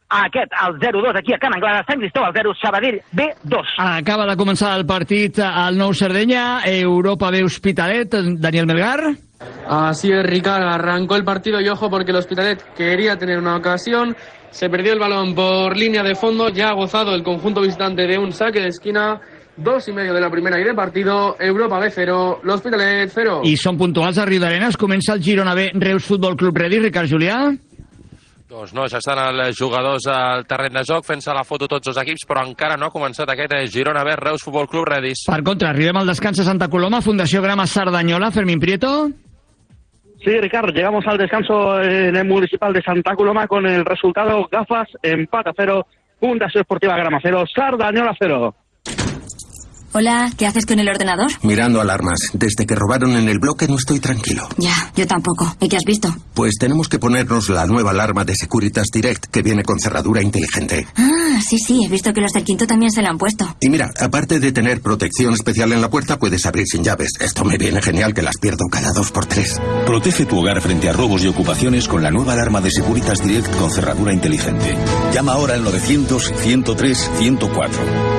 aquest, el 0-2 aquí a Can Anglada, Sant Cristóbal 0, Sabadell B2. Acaba de començar el partit al Nou Sardenya, Europa B Hospitalet, Daniel Melgar. Así es, Ricard, arrancó el partido y ojo porque el Hospitalet quería tener una ocasión, se perdió el balón por línea de fondo, ya ha gozado el conjunto visitante de un saque de esquina, 2,5 de la primera y de partido, Europa B 0, l'Hospitalet 0. I són puntuals a Riudarenes, comença el Girona B Reus Futbol Club Ready, Ricard Julià. Doncs no, ja estan els jugadors al terreny de joc fent-se la foto tots els equips, però encara no ha començat aquest Girona B Reus Futbol Club Redis. Per contra, arribem al descans a Santa Coloma, Fundació Grama Sardanyola, Fermín Prieto. Sí, Ricardo, llegamos al descanso en el municipal de Santa Coloma con el resultado Gafas, empate a 0, Fundación Esportiva Grama 0, Sardañola 0. Hola, ¿qué haces con el ordenador? Mirando alarmas. Desde que robaron en el bloque no estoy tranquilo. Ya, yo tampoco. ¿Y qué has visto? Pues tenemos que ponernos la nueva alarma de Securitas Direct que viene con cerradura inteligente. Ah, sí, he visto que los del Quinto también se la han puesto. Y mira, aparte de tener protección especial en la puerta, puedes abrir sin llaves. Esto me viene genial que las pierdo cada 2x3. Protege tu hogar frente a robos y ocupaciones con la nueva alarma de Securitas Direct con cerradura inteligente. Llama ahora al 900-103-104.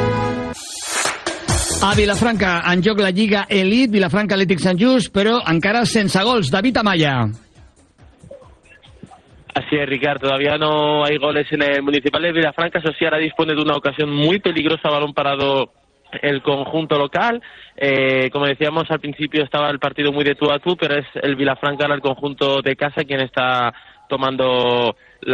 A Vilafranca, en joc la Lliga Elite, Vilafranca Atlètic Sant Just, però encara sense gols. David Amaya. Así es, Ricardo, todavía no hay goles en el Municipal de Vilafranca. Eso sí, ahora dispone de una ocasión muy peligrosa, balón parado el conjunto local. Como decíamos al principio, estaba el partido muy de tú a tú, pero es el Vilafranca, ahora el conjunto de casa, quien está tomando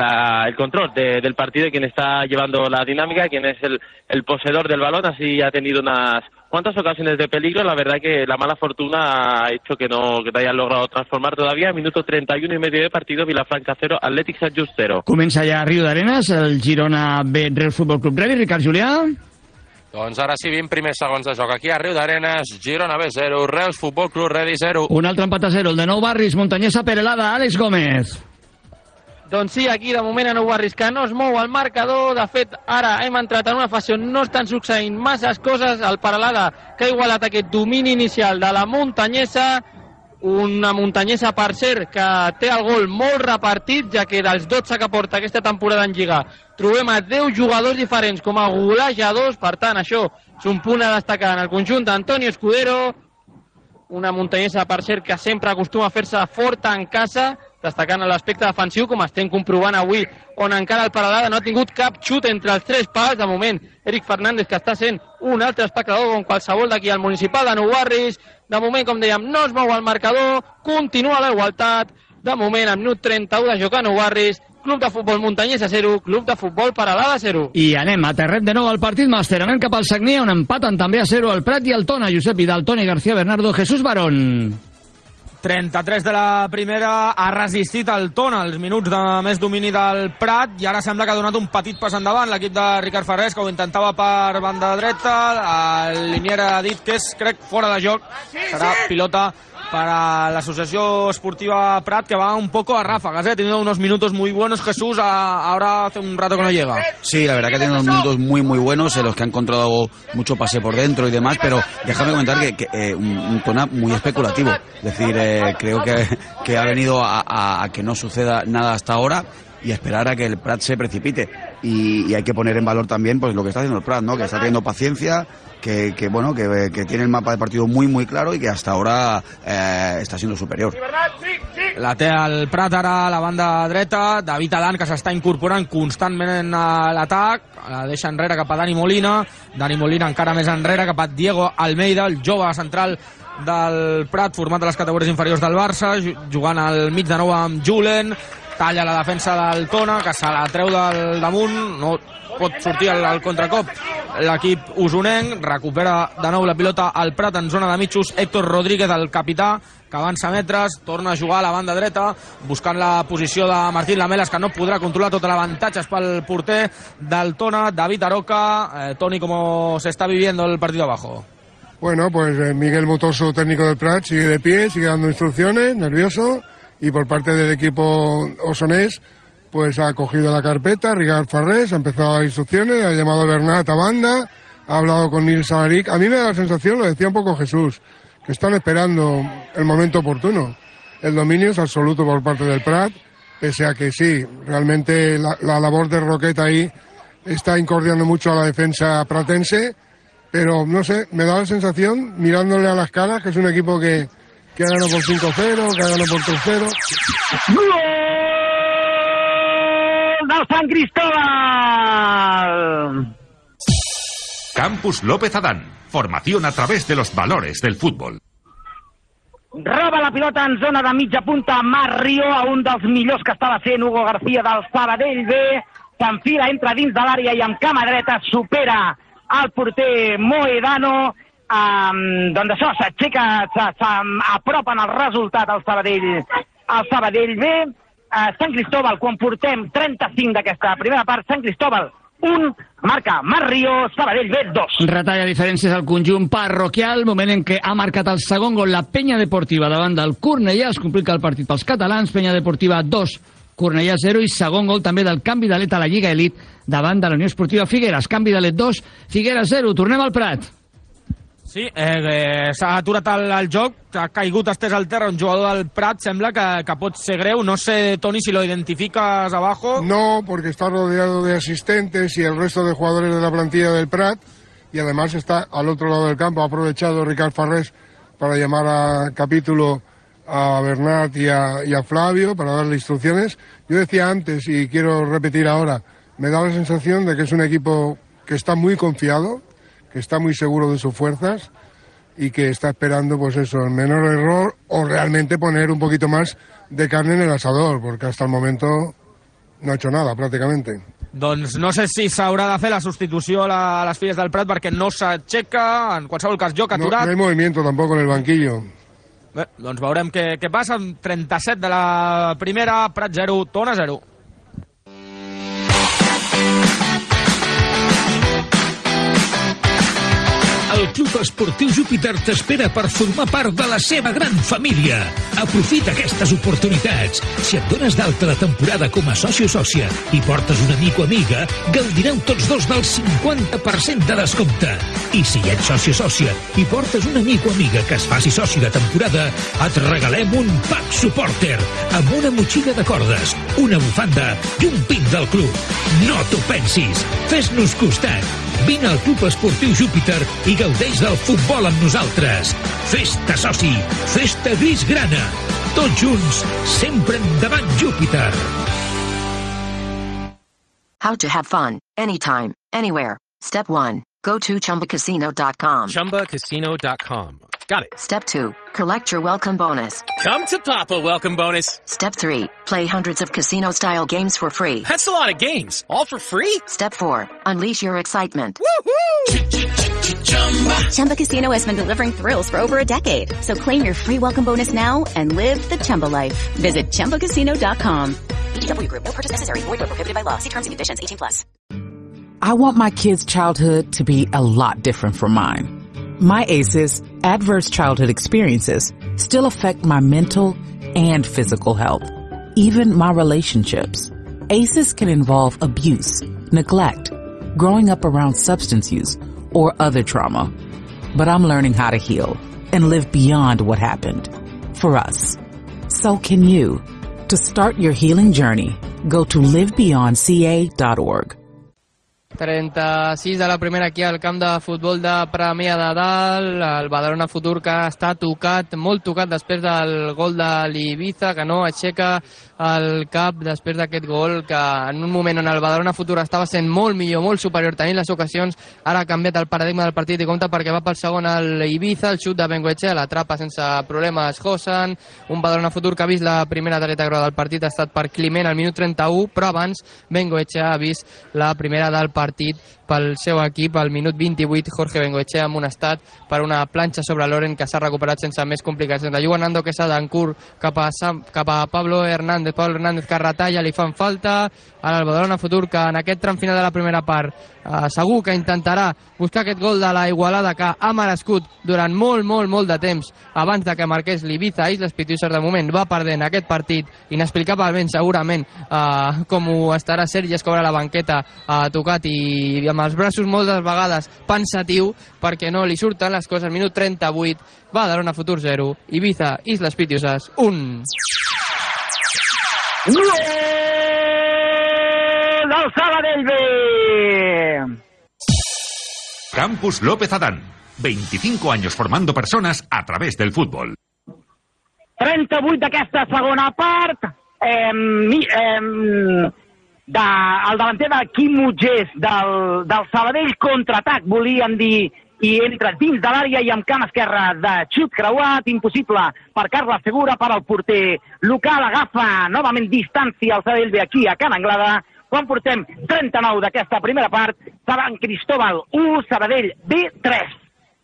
el control del partido y quien está llevando la dinámica, quien es el poseedor del balón. Así ha tenido unas cuantas ocasiones de peligro. La verdad que la mala fortuna ha hecho que no te hayan logrado transformar todavía. Minuto 31 y medio de partido, Vilafranca 0, Atlètic Sant Just 0. Comença ja a Riudarenes, el Girona B Reus Futbol Club Ready, Ricard Julià. Doncs ara sí, 20 primers segons de joc. Aquí a Riudarenes, Girona B 0, Reus Futbol Club Ready 0. Un altre empat a 0, el de Nou Barris, Montanyesa Perelada, Àlex Gómez. Doncs sí, aquí de moment a Nou Barris que no es mou el marcador. De fet, ara hem entrat en una fase on no estan succeint masses coses. El Peralada que ha igualat aquest domini inicial de la Montanyesa. Una Montanyesa, per cert, que té el gol molt repartit, ja que dels 12 que porta aquesta temporada en Lliga trobem a 10 jugadors diferents com a golejadors. Per tant, això és un punt a destacar en el conjunt d'Antonio Escudero. Una Montanyesa, per cert, que sempre acostuma a fer-se forta en casa, destacant l'aspecte defensiu, com estem comprovant avui, on encara el Peralada no ha tingut cap xut entre els 3 pals. De moment, Eric Fernández, que està sent un altre espectador com qualsevol d'aquí al municipal de Nou Barris. De moment, com dèiem, no es mou el marcador, continua la igualtat. De moment, al minut 31 de joc a Nou Barris, Club de Futbol Montanyesa 0, Club de Futbol Peralada 0. I anem a terreny de nou al partit màster. Anem cap al Sagnia, on empaten també a 0 el Prat i el Tona. Josep Vidal, Toni García Bernardo, Jesús Barón. 33 de la primera, ha resistit el Tona els minuts de més domini del Prat i ara sembla que ha donat un petit pas endavant l'equip de Ricard Ferrés, que ho intentava per banda dreta. El linier ha dit que és, crec, fora de joc. Serà pilota para la Asociación Esportiva Prat, que va un poco a ráfagas, ha tenido unos minutos muy buenos Jesús, ahora hace un rato que no llega. Sí, la verdad que ha tenido unos minutos muy buenos en los que ha encontrado mucho pase por dentro y demás, pero déjame comentar que un Tona muy especulativo, es decir, creo que ha venido a que no suceda nada hasta ahora y a esperar a que el Prat se precipite, y hay que poner en valor también pues lo que está haciendo el Prat, ¿no? Que está teniendo paciencia, que tiene el mapa de partido muy claro y que hasta ahora està sent superior. La té el Prat ara a la banda dreta, David Adán, que s'està incorporant constantment a l'atac, la deixa enrere cap a Dani Molina encara més enrere cap a Diego Almeida, el jove central del Prat, format a les categories inferiors del Barça, jugant al mig de nou amb Julen. Talla la defensa del Tona, que se la treu del damunt, no pot sortir al contracop l'equip usonenc. Recupera de nou la pilota al Prat en zona de mitjos, Héctor Rodríguez, el capità, que avança metres, torna a jugar a la banda dreta, buscant la posició de Martín Lamelas, que no podrà controlar tot l'avantatge pel porter del Tona, David Aroca. Toni, ¿cómo se está viviendo el partido abajo? Bueno, pues Miguel Motoso, técnico del Prat, sigue de pie, sigue dando instrucciones, nervioso, y por parte del equipo osonés, pues ha cogido la carpeta, Ricard Ferrés, ha empezado a dar instrucciones, ha llamado a Bernat a banda, ha hablado con Nils Alaric. A mí me da la sensación, lo decía un poco Jesús, que están esperando el momento oportuno. El dominio es absoluto por parte del Prat, pese a que sí, realmente la labor de Roqueta ahí está incordiando mucho a la defensa pratense, pero no sé, me da la sensación, mirándole a las caras, que es un equipo que ha ganado por 5-0, que ha ganado por 3-0. Gol del Sant Cristóbal! Campus López Adán. Formación a través de los valores del fútbol. Roba la pilota en zona de mitja punta Marrio, a un dels millors que estava sent Hugo García del Sabadell B, s'enfila, entra dins de l'àrea i amb cama dreta supera el porter Moedano. Doncs això, s'aixeca, s'apropen el resultat al Sabadell B. Sant Cristóbal, quan portem 35 d'aquesta primera part, Sant Cristóbal 1, marca Marrio, Sabadell B 2. Retalla diferències al conjunt parroquial, moment en què ha marcat el segon gol la Penya Deportiva davant del Cornellà. Es complica el partit pels catalans, Penya Deportiva 2, Cornellà 0, i segon gol també del canvi d'alet a la Lliga Elit davant de la Unió Esportiva Figueres. Canvi d'alet 2, Figueres 0. Tornem al Prat. Sí, s'ha aturat el joc, ha caigut estès al terra un jugador del Prat, sembla que pot ser greu. No sé, Toni, si lo identificas abajo. No, porque está rodeado de asistentes y el resto de jugadores de la plantilla del Prat, y además está al otro lado del campo. Ha aprovechado Ricard Farrés para llamar a capítulo a Bernat y a Flavio para darle instrucciones. Yo decía antes, y quiero repetir ahora, me da la sensación de que es un equipo que está muy confiado, que está muy seguro de sus fuerzas y que está esperando, pues eso, el menor error o realmente poner un poquito más de carne en el asador, porque hasta el momento no ha hecho nada, prácticamente. Doncs no sé si s'haurà de fer la substitució a les filles del Prat perquè no s'aixeca, en qualsevol cas joc aturat. No hay movimiento tampoco en el banquillo. Bé, doncs veurem què passa. 37 de la primera, Prat 0, Tona 0. El Club Esportiu Júpiter t'espera per formar part de la seva gran família. Aprofita aquestes oportunitats. Si et dones d'alta de temporada com a soci o sòcia i portes un amic o amiga, gaudireu tots dos del 50% de descompte. I si ets soci o sòcia i portes un amic o amiga que es faci soci de temporada, et regalem un pack supporter amb una motxilla de cordes, una bufanda i un pin del club. No t'ho pensis. Fes-nos costat. Vine al Club Esportiu Júpiter i gaudeix del futbol amb nosaltres. Festa soci, festa grisgrana. Tots junts, sempre endavant Júpiter. How to have fun, anytime, anywhere. Step 1. Go to ChumbaCasino.com. ChumbaCasino.com. Got it. Step 2. Collect your welcome bonus. Come to Papa welcome bonus. Step 3. Play hundreds of casino-style games for free. That's a lot of games. All for free? Step 4. Unleash your excitement. Woohoo! Chumba Casino has been delivering thrills for over a decade. So claim your free welcome bonus now and live the Chumba life. Visit ChumbaCasino.com. VGW Group. No purchase necessary. Void where prohibited by law. See terms and conditions. 18+. I want my kids' childhood to be a lot different from mine. My ACEs, adverse childhood experiences, still affect my mental and physical health, even my relationships. ACEs can involve abuse, neglect, growing up around substance use, or other trauma. But I'm learning how to heal and live beyond what happened for us. So can you. To start your healing journey, go to livebeyondca.org. 36 de la primera aquí al camp de futbol de Premià de Dalt. El Badalona Futur que està tocat, molt tocat després del gol de l'Ibiza, que no aixeca el cap després d'aquest gol, que en un moment on el Badalona Futur estava sent molt millor, molt superior, tenint les ocasions, ara ha canviat el paradigma del partit i compta perquè va pel segon l'Ibiza, el xut de Bengoetxea, l'atrapa sense problemes Hosan, un Badalona Futur que ha vist la primera targeta groga del partit, ha estat per Climent al minut 31, però abans Bengoetxea ha vist la primera del partit pel seu equip al minut 28. Jorge Bengoetxea amonestat per una planxa sobre Loren que s'ha recuperat sense més complicacions. La juga Nando Quesada d'Ancur cap a Pablo Hernández que retalla, li fan falta. Ara el Badalona Futur que en aquest tram final de la primera part segur que intentarà buscar aquest gol de la Igualada que ha merescut durant molt de temps abans de que marqués l'Ibiza. Islas Pitiusers de moment va perdent aquest partit inexplicablement, segurament com ho estarà Sergi Escobar a la banqueta tocat i amb els braços moltes vegades pensatiu perquè no li surten les coses. Minut 38, Badalona Futur 0, Ibiza Islas Pitiusers 1. Gol del Sabadell B! Campus López Adán. 25 años formando personas a través del fútbol. 38 d'aquesta segona part. El davanter de Quim Mutgés del Sabadell, contraatac, volíem dir, i entra dins de l'àrea i amb cama esquerra de xut creuat, impossible per Carles Segura, per al porter local, agafa novament distància el Sabadell B aquí a Can Anglada, quan portem 39 d'aquesta primera part. Sant Cristóbal 1, Sabadell B 3.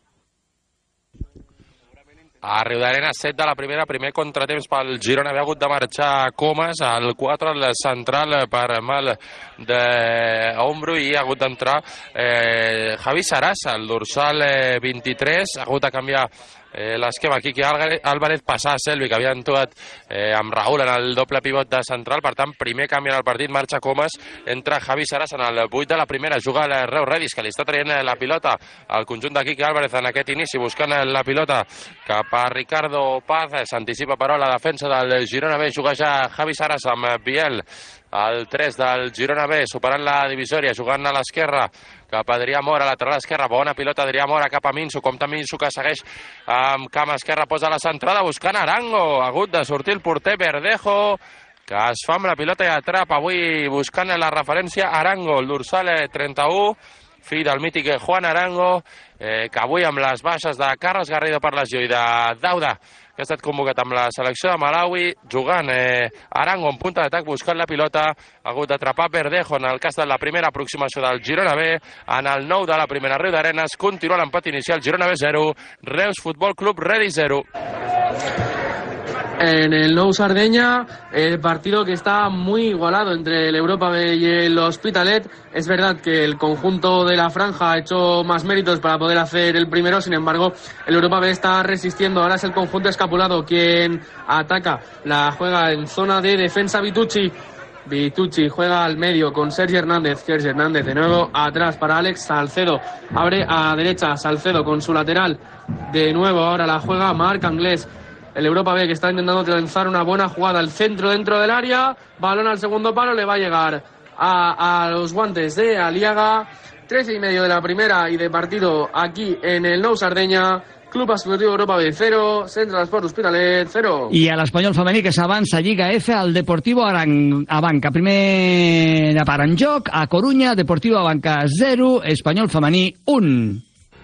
A Riudarenes 7 de la primera, primer contratemps pel Girona, havia hagut de marxar Comas, al 4 al central per mal d'ombro, i ha hagut d'entrar Javi Sarasa, el dorsal 23, ha hagut de canviar l'esquema. Quique Álvarez, passar a Selvi, que havia entrat amb Raúl en el doble pivot de central. Per tant, primer canvi en el partit, marxa Comas, entra Javi Sarasa en el 8 de la primera, juga el Reus Redis, que li està traient la pilota al conjunt de Quique Álvarez en aquest inici, buscant la pilota cap a Ricardo Paz. S'anticipa però la defensa del Girona B, juga ja Javi Sarasa amb Biel, el 3 del Girona B, superant la divisòria, jugant a l'esquerra cap a Adrià Mora, lateral esquerra, bona pilota Adrià Mora cap a Minso, compta Minso, que segueix amb cama esquerra, posa la centrada buscant Arango, ha hagut de sortir el porter Verdejo, que es fa amb la pilota i atrapa, avui buscant la referència Arango, el dorsal 31, fill del mític Juan Arango, que avui amb les baixes de Carles Garrido per lesió i de Dauda, que ha estat convocat amb la selecció de Malawi, jugant Arango en punta d'atac, buscant la pilota, ha hagut d'atrapar Verdejo en el cas de la primera aproximació del Girona B, en el 9 de la primera. Riudarenes continua l'empat inicial, Girona B 0, Reus Futbol Club Redis 0. En el Nou Sardeña, el partido que está muy igualado entre el Europa B y el Hospitalet. Es verdad que el conjunto de la franja ha hecho más méritos para poder hacer el primero, sin embargo, el Europa B está resistiendo. Ahora es el conjunto escapulado quien ataca. La juega en zona de defensa Vitucci. Vitucci juega al medio con Sergi Hernández. Sergi Hernández de nuevo atrás para Alex Salcedo. Abre a derecha Salcedo con su lateral. De nuevo ahora la juega Marc Anglès. El Europa B, que está intentando lanzar una buena jugada al centro dentro del área. Balón al segundo palo, le va a llegar a los guantes de Aliaga. 13:30 de la primera y de partido aquí en el Nou Sardeña. Club Esportiu Europa B 0, Central Esport Hospitalet 0. I a l'Espanyol femení, que s'avança a Lliga F, al Deportivo Abanca. Primera part en joc, a Corunya, Deportivo Abanca 0, Espanyol femení 1.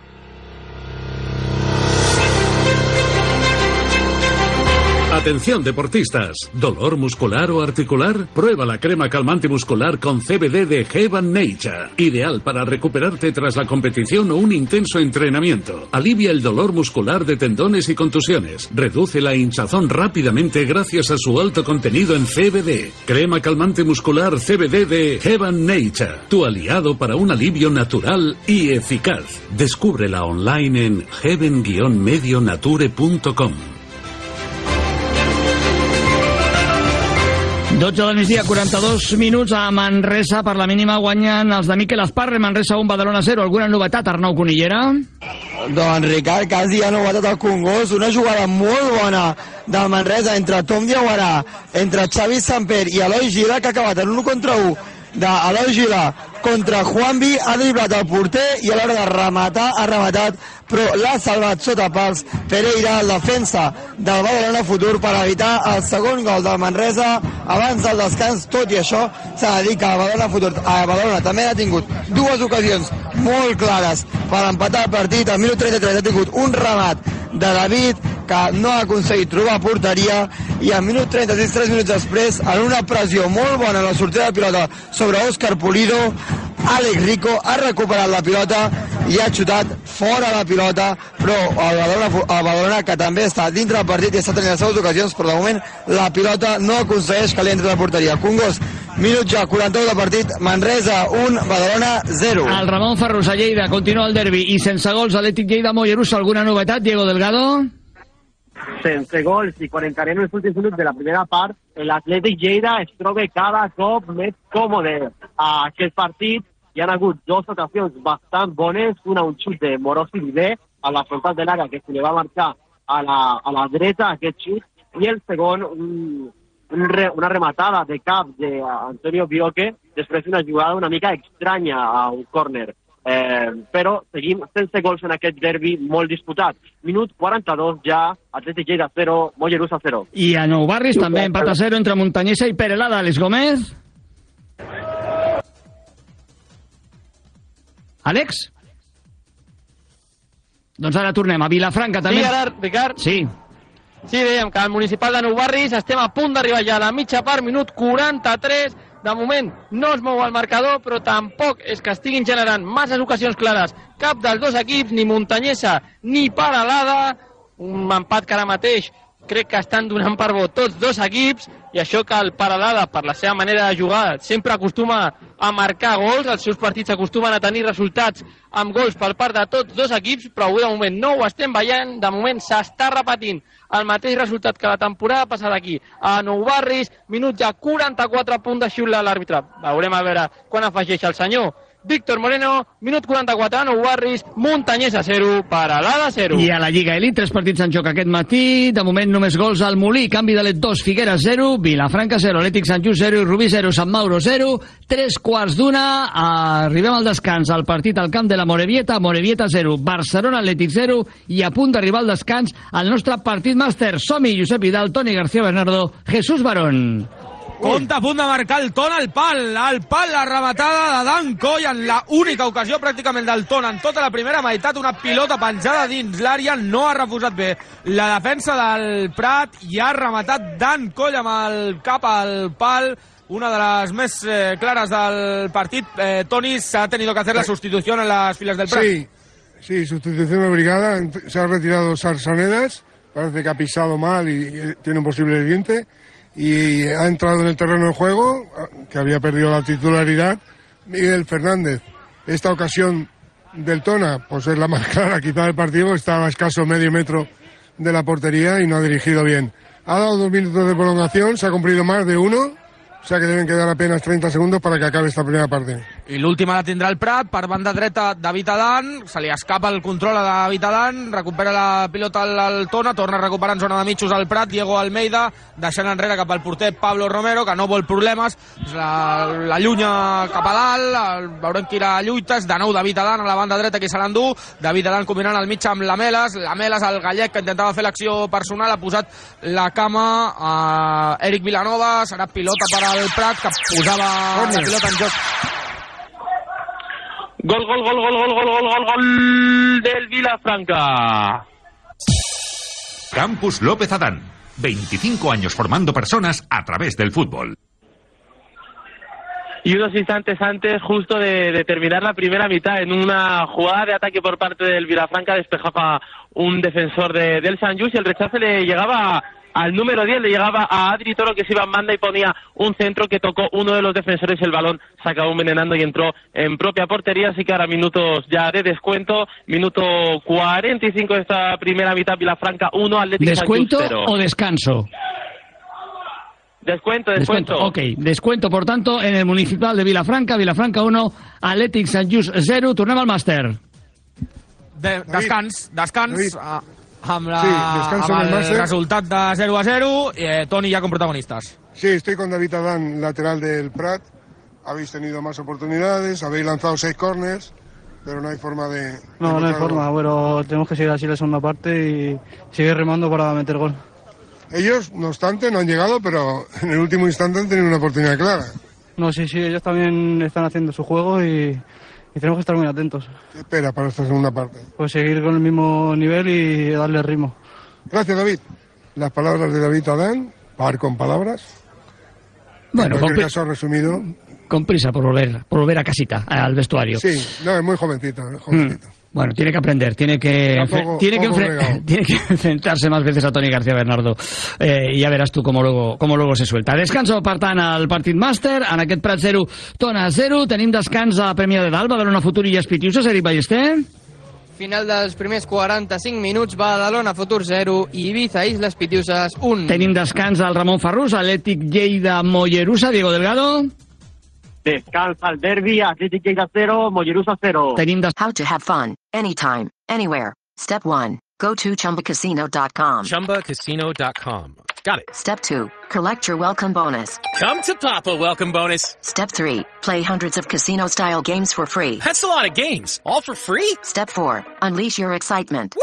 Atención deportistas, ¿dolor muscular o articular? Prueba la crema calmante muscular con CBD de Heaven Nature, ideal para recuperarte tras la competición o un intenso entrenamiento. Alivia el dolor muscular de tendones y contusiones, reduce la hinchazón rápidamente gracias a su alto contenido en CBD. Crema calmante muscular CBD de Heaven Nature, tu aliado para un alivio natural y eficaz. Descúbrela online en heaven-medionature.com. 12 del migdia, 42 minuts a Manresa. Per la mínima guanyen els de Miquel Esparre. Manresa 1, Badalona 0. Alguna novetat, Arnau Conillera? Doncs Ricard, quasi ha novetat el Congost. Una jugada molt bona del Manresa entre Tom Diawara, entre Xavi Samper i Eloi Gila, que ha acabat en 1 contra 1 d'Eloi Gila contra Juanvi. Ha driblat el porter i a l'hora de rematar ha rematat, però l'ha salvat sota pals Pereira, el defensa del Badalona Futur, per evitar el segon gol del Manresa abans del descans. Tot i això, s'ha de dir que el Badalona Futur, Badalona també ha tingut dues ocasions molt clares per empatar el partit. Al minut 33 ha tingut un remat de David, que no ha aconseguit trobar porteria, i al minut 36, 3 minuts després, en una pressió molt bona en la sortida de pilota sobre Òscar Pulido, Àlex Rico ha recuperat la pilota i ha xutat fora la pilota, però el Badalona, que també està dintre del partit i està tenint les seves ocasions, però de moment la pilota no aconsegueix que li entri a la porteria. Congost, minut ja, 41 de partit, Manresa 1, Badalona 0. El Ramon Ferrus a Lleida, continua el derbi i sense gols. Atlètic Lleida Mollerussa, alguna novetat, Diego Delgado? Sense gols, i quan encarem els últims minuts de la primera part, l'Atlètic Lleida es troba cada cop més còmode a aquest partit. Hi ha hagut dues ocasions bastant bones, una un xut de Morosi Viver a la frontal de l'àrea, que se li va marxar a la dreta aquest xut, i el segon una rematada de cap d'Antonio Bioque després d'una jugada una mica estranya a un córner. Però seguim sense gols en aquest derbi molt disputat. Minut 42 ja, Atlètic Lleida 0, Mollerussa 0. I a Nou Barris també empat a 0 entre Montanyesa i Perelada. Àlex Gómez. Àlex? Doncs ara tornem a Vilafranca també. Sí, ara, Ricard. Sí. Sí, dèiem que el municipal de Nou Barris estem a punt d'arribar ja a la mitja part, minut 43. De moment no es mou el marcador, però tampoc és que estiguin generant masses ocasions clares cap dels dos equips, ni Montanyesa ni Peralada. Un empat que ara mateix crec que estan donant per bo tots dos equips, i això que el Peralada, per la seva manera de jugar, sempre acostuma a marcar gols, els seus partits acostumen a tenir resultats amb gols per part de tots dos equips, però avui de moment no ho estem veient, de moment s'està repetint el mateix resultat que la temporada passada aquí a Nou Barris, minut ja 44, a punt de xiular l'àrbitre. Veurem a veure quan afegeix el senyor Víctor Moreno, minut 44 a Nou Barris, Montanyesa 0, Peralada 0. I a la Lliga Elite, 3 partits en joc aquest matí, de moment només gols al Molí, canvi de l'Et 2, Figueres 0, Vilafranca 0, Atlètic Sant Just 0 i Rubí 0, Sant Mauro 0, 3 quarts d'una, arribem al descans, al partit al camp de la Morevieta, Morevieta 0, Barcelona Atlètic 0, i a punt d'arribar al descans el nostre partit màster. Som-hi, Josep Vidal, Toni García Bernardo, Jesús Barón. Compte a punt de marcar el Tona al pal, la rematada de Dan Coll en la única ocasió pràcticament del Tona en tota la primera meitat, una pilota penjada dins l'àrea, no ha refusat bé la defensa del Prat i ha rematat Dan Coll amb el cap al pal, una de les més clares del partit. Toni, s'ha tenido que hacer la sustitución en las filas del Prat. Sí, sustitución obligada, se ha retirado Sarsanedas, parece que ha pisado mal y tiene un posible diente, y ha entrado en el terreno de juego, que había perdido la titularidad, Miguel Fernández. Esta ocasión del Tona, pues es la más clara quizá del partido, estaba a escaso medio metro de la portería y no ha dirigido bien. Ha dado 2 minutos de prolongación, se ha cumplido más de 1, o sea que deben quedar apenas 30 segundos para que acabe esta primera parte. I l'última la tindrà el Prat, per banda dreta David Adan, se li escapa el control a David Adan, recupera la pilota al Tona, torna a recuperar en zona de mitjos al Prat, Diego Almeida, deixant enrere cap al porter Pablo Romero, que no vol problemes, l'allunya cap a dalt, veurem qui la lluita, és de nou David Adan a la banda dreta, qui se l'endú, David Adan combinant al mig amb Lamelas, el gallec que intentava fer l'acció personal, ha posat la cama a Eric Vilanova, serà pilota per al Prat, que posava la pilota en joc. Gol del Vilafranca. Campus López Adán. 25 años formando personas a través del fútbol. Y unos instantes antes, justo de terminar la primera mitad, en una jugada de ataque por parte del Vilafranca, despejaba un defensor del Sant Just y el rechace le llegaba al número 10, le llegaba a Adri Toro, que se iba en banda y ponía un centro que tocó uno de los defensores, el balón se acabó envenenando y entró en propia portería, así que ahora minutos ya de descuento, minuto 45 de esta primera mitad, Vilafranca 1, Athletic Sant Just 0. ¿Descuento o descanso? Descuento. Ok, descuento, por tanto, en el municipal de Vilafranca, Vilafranca 1, Athletic Sant Just 0, tornem al màster. Descans, amb el resultat de 0-0, Toni ya con protagonistas. Sí, estoy con David Adán, lateral del Prat. Habéis tenido más oportunidades, habéis lanzado 6 corners, pero no hay forma de... No hay forma, pero tenemos que seguir así la segunda parte y seguir remando para meter gol. Ellos, no obstante, no han llegado, pero en el último instante han tenido una oportunidad clara. No, sí, ellos también están haciendo su juego y tenemos que estar muy atentos. ¿Qué espera para esta segunda parte? Pues seguir con el mismo nivel y darle ritmo. Gracias, David. Las palabras de David Adán, par con palabras. Bueno, en cualquier caso, resumido. Con prisa por volver a casita, al vestuario. Sí, no, es muy jovencito. Bueno, tiene que aprender, tiene que enfrentarse más veces a Toni García Bernardo. I ja veràs tu com luego se suelta. Descanso, per tant, al partit màster. En aquest Prat 0, Tona 0. Tenim descans a Premià de Dalt, Badalona Futur i Espitiuses. Eric Ballester. Final dels primers 45 minuts, Badalona Futur 0 i Ibiza Islas Pitiuses 1. Tenim descans al Ramon Farrús, Atlètic Lleida Mollerussa, Diego Delgado. Descansa el derbi, Athletic Lleida 0, Mollerussa 0. How to have fun, anytime, anywhere. Step 1. Go to ChumbaCasino.com. ChumbaCasino.com. Got it. Step 2. Collect your welcome bonus. Come to Papa welcome bonus. Step 3. Play hundreds of casino-style games for free. That's a lot of games. All for free? Step 4. Unleash your excitement.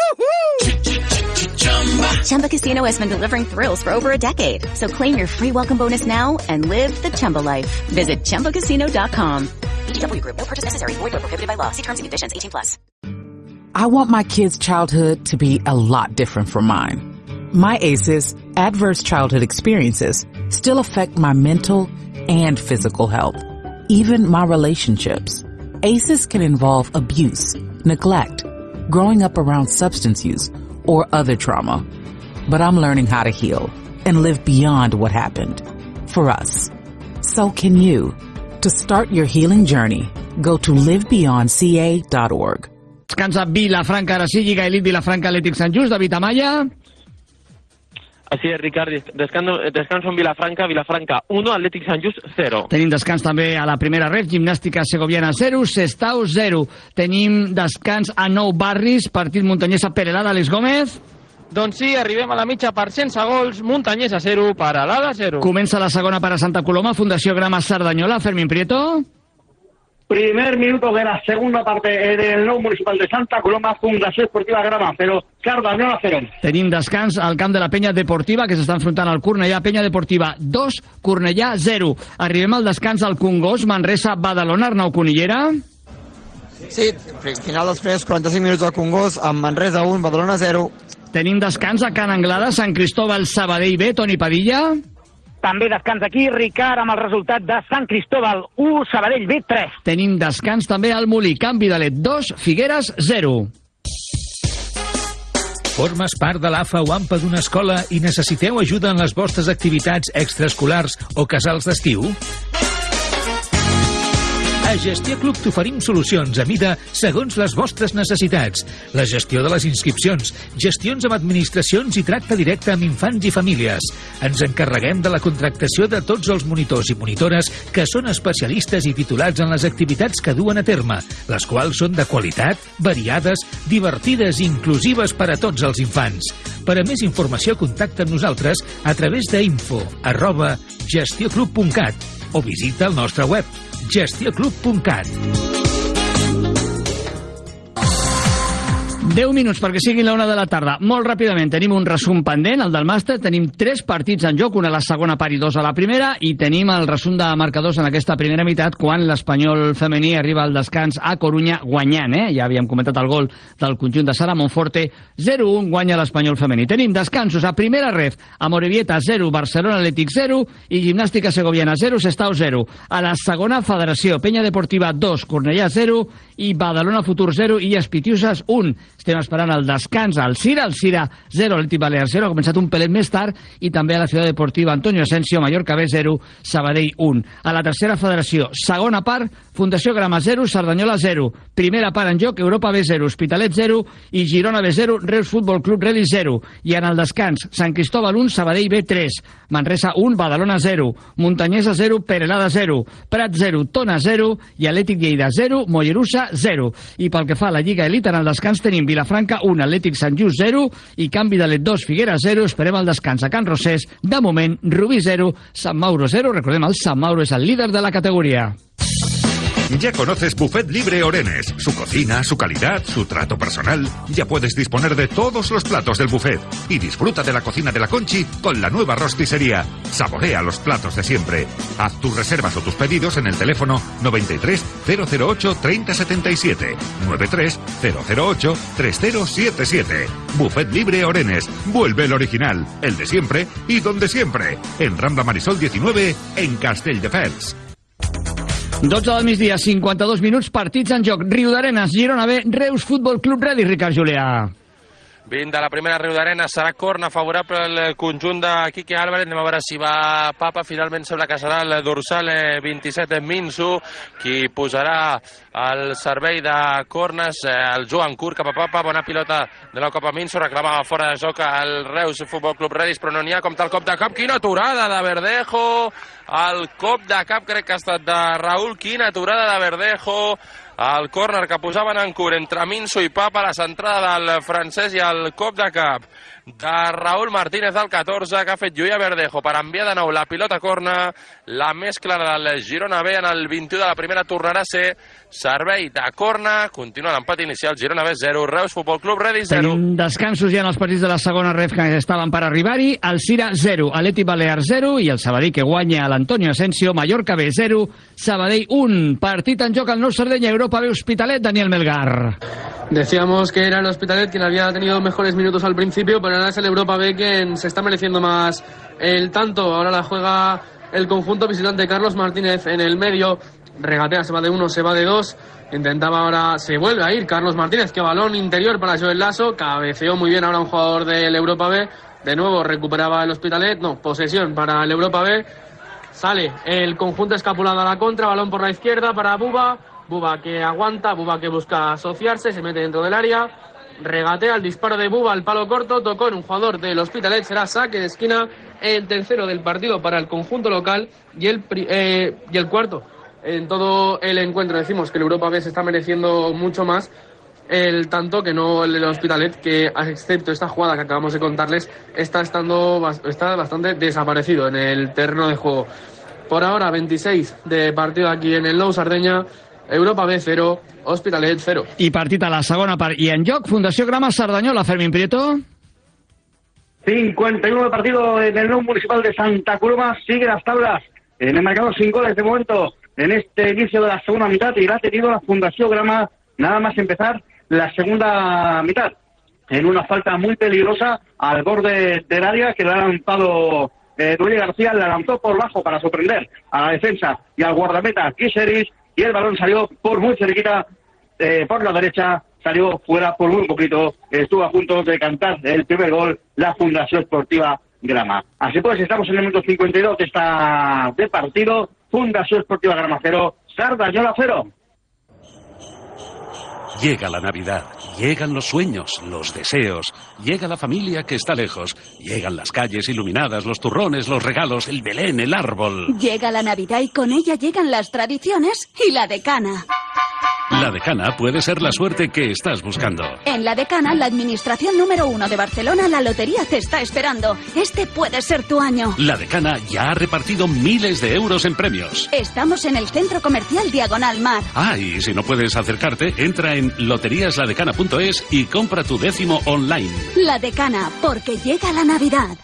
Chumba Casino has been delivering thrills for over a decade. So claim your free welcome bonus now and live the Chumba life. Visit ChumbaCasino.com. VGW Group. No purchase necessary. Void where prohibited by law. See terms and conditions. 18+. I want my kids' childhood to be a lot different from mine. My ACEs, adverse childhood experiences, still affect my mental and physical health, even my relationships. ACEs can involve abuse, neglect, growing up around substance use, or other trauma. But I'm learning how to heal and live beyond what happened for us. So can you. To start your healing journey, go to livebeyondca.org. Descansa Vilafranca, ara sí, Lliga Elite Vilafranca Athletic Sant Just, David Amaya. Así es, Ricard, descanso en Vilafranca, Vilafranca 1, Athletic Sant Just 0. Tenim descans també a la primera ref, Gimnàstica Segoviana 0, Sestao 0. Tenim descans a Nou Barris, partit Muntanyesa Perelada, Àlex Gómez. Doncs sí, arribem a la mitja part sense gols, Muntanyesa 0, Perelada 0. Comença la segona per a Santa Coloma, Fundació Grama Sardanyola, Fermín Prieto. Primer minuto de la segunda parte del nou municipal de Santa Coloma, Fundació Esportiva Grama, però Sardanyola 0. Tenim descans al camp de la Penya Deportiva, que s'està enfrontant al Cornellà. Penya Deportiva 2, Cornellà 0. Arribem al descans al Congost, Manresa, Badalona, Arnau Conillera. Sí, final dels primers 45 minuts al Congost, amb Manresa 1, Badalona 0. Tenim descans a Can Anglada, Sant Cristóbal, Sabadell B, Toni Padilla. També descans aquí, Ricard, amb el resultat de Sant Cristóbal 1, Sabadell B 3. Tenim descans també al Molí, Camp Vidalet 2, Figueres 0. Formes part de l'AFA o AMPA d'una escola i necessiteu ajuda en les vostres activitats extraescolars o casals d'estiu? A Gestió Club t'oferim solucions a mida segons les vostres necessitats. La gestió de les inscripcions, gestions amb administracions i tracte directe amb infants i famílies. Ens encarreguem de la contractació de tots els monitors i monitores que són especialistes i titulats en les activitats que duen a terme, les quals són de qualitat, variades, divertides i inclusives per a tots els infants. Per a més informació, contacta amb nosaltres a través d'info@gestioclub.cat o visita el nostre web gestioclub.cat. 10 minuts perquè siguin la 1 de la tarda. Molt ràpidament, tenim un resum pendent, el del màster. Tenim 3 partits en joc, una a la segona part i 2 a la primera, i tenim el resum de marcadors en aquesta primera meitat, quan l'Espanyol femení arriba al descans a Corunya guanyant. Ja havíem comentat el gol del conjunt de Sara Monforte. 0-1 guanya l'Espanyol femení. Tenim descansos a primera ref, Amorebieta 0, Barcelona Atlètic 0 i Gimnàstica Segoviana 0, Sestao 0. A la segona federació, Penya Deportiva 2, Cornellà 0 i Badalona Futur 0 i Espitiuses 1. Estem esperant el descans al Cira 0, Atlètic Balear 0, ha començat un pelet més tard, i també a la Ciutat Deportiva Antonio Asensio, Mallorca B 0, Sabadell 1. A la tercera federació, segona part, Fundació Grama 0, Sardanyola 0. Primera part en joc, Europa B 0, Hospitalet 0 i Girona B 0, Reus Futbol Club Redi 0. I en el descans, Sant Cristóbal 1, Sabadell B 3, Manresa 1, Badalona 0, Muntanyesa 0, Perelada 0, Prat 0, Tona 0 i Atlètic Lleida 0, Mollerussa 0. I pel que fa a la Lliga Elite, en el descans tenim Vilafranca 1, Atlètic Sant Just 0 i Camp Vidalet 2, Figueres 0. Esperem el descans a Can Rosés. De moment, Rubí 0, Sant Mauro 0. Recordem, el Sant Mauro és el líder de la categoria. Ya conoces Buffet Libre Orenes, su cocina, su calidad, su trato personal. Ya puedes disponer de todos los platos del buffet y disfruta de la cocina de la Conchi con la nueva rosticería. Saborea los platos de siempre. Haz tus reservas o tus pedidos en el teléfono 93 008 3077, 93 008 3077. Buffet Libre Orenes. Vuelve el original, el de siempre y donde siempre. En Rambla Marisol 19, en Castelldefels. 12 del migdia, 52 minuts, partits en joc. Riudarenes, Girona B, Reus Futbol Club Redi, Ricard Julià. 20 de la primera, Riudarenes, serà corna favorable al conjunt de Quique Álvarez. Anem a veure si va Papa, finalment sembla que serà el dorsal 27 Minsu, qui posarà al servei de cornes el Joan Cur cap a Papa. Bona pilota de la Copa Minsu, reclamava fora de joc el Reus Futbol Club Redis, però no n'hi ha com tal cop de cap. Quina aturada de Verdejo, el cop de cap crec que ha estat de Raúl, quina aturada de Verdejo. El córner que posaven en Cur entre Minso i Papa, la centrada del francès i el cop de cap de Raúl Martínez al 14, que ha fet Lluïa Verdejo per enviar de nou la pilota a corna. La més clara del Girona B en el 21 de la primera tornarà a ser servei de corna. Continua l'empat inicial, Girona B 0, Reus Futbol Club Redi 0. Tenim descansos ja en els partits de la segona ref que estaven per arribar-hi. El Cira 0, Atlètic Balears 0 i el Sabadell que guanya a l'Antonio Asensio. Mallorca B 0, Sabadell 1. Partit en joc al Nou Sardenya, Europa B Hospitalet, Daniel Melgar. Decíamos que era el Hospitalet quien había tenido mejores minutos al principio, pero ahora es el Europa B quien se está mereciendo más el tanto. Ahora la juega el conjunto visitante. Carlos Martínez en el medio, regatea, se va de 1, se va de 2, intentaba ahora, se vuelve a ir Carlos Martínez, que balón interior para Joel Lasso, cabeceó muy bien ahora un jugador del Europa B, de nuevo recuperaba el Hospitalet, posesión para el Europa B, sale el conjunto escapulado a la contra, balón por la izquierda para Buba que aguanta, Buba que busca asociarse, se mete dentro del área, regatea el disparo de Buba al palo corto, tocó en un jugador del Hospitalet, será saque de esquina, el tercero del partido para el conjunto local y el cuarto en todo el encuentro. Decimos que el Europa B se está mereciendo mucho más el tanto que no el del Hospitalet, que excepto esta jugada que acabamos de contarles está bastante desaparecido en el terreno de juego. Por ahora 26 de partido aquí en el Nou Sardenya, Europa B 0, Hospitalet 0. I partit a la segona part i en joc, Fundació Grama Cerdanyola, Fermín Prieto. 51 de partido en el Nou Municipal de Santa Coloma, sigue las tablas en el marcador sin goles de momento en este inicio de la segunda mitad, y la ha tenido la Fundación Grama nada más empezar la segunda mitad, en una falta muy peligrosa al borde del área que le ha lanzado Duilio García, la lanzó por bajo para sorprender a la defensa y al guardameta Kiseris, y el balón salió por muy cerquita por la derecha, salió fuera por muy poquito, estuvo a punto de cantar el primer gol la Fundación Esportiva Grama. Así pues, estamos en el minuto 52 de partido. Fundación Esportiva Grama 0, Sardañola 0. Llega la Navidad, llegan los sueños, los deseos, llega la familia que está lejos, llegan las calles iluminadas, los turrones, los regalos, el Belén, el árbol. Llega la Navidad y con ella llegan las tradiciones y la decana. La decana puede ser la suerte que estás buscando. En la decana, la administración número 1 de Barcelona, la lotería te está esperando. Este puede ser tu año. La decana ya ha repartido miles de euros en premios. Estamos en el centro comercial Diagonal Mar. Y si no puedes acercarte, entra en loteriasladecana.es y compra tu 10º online. La decana, porque llega la Navidad.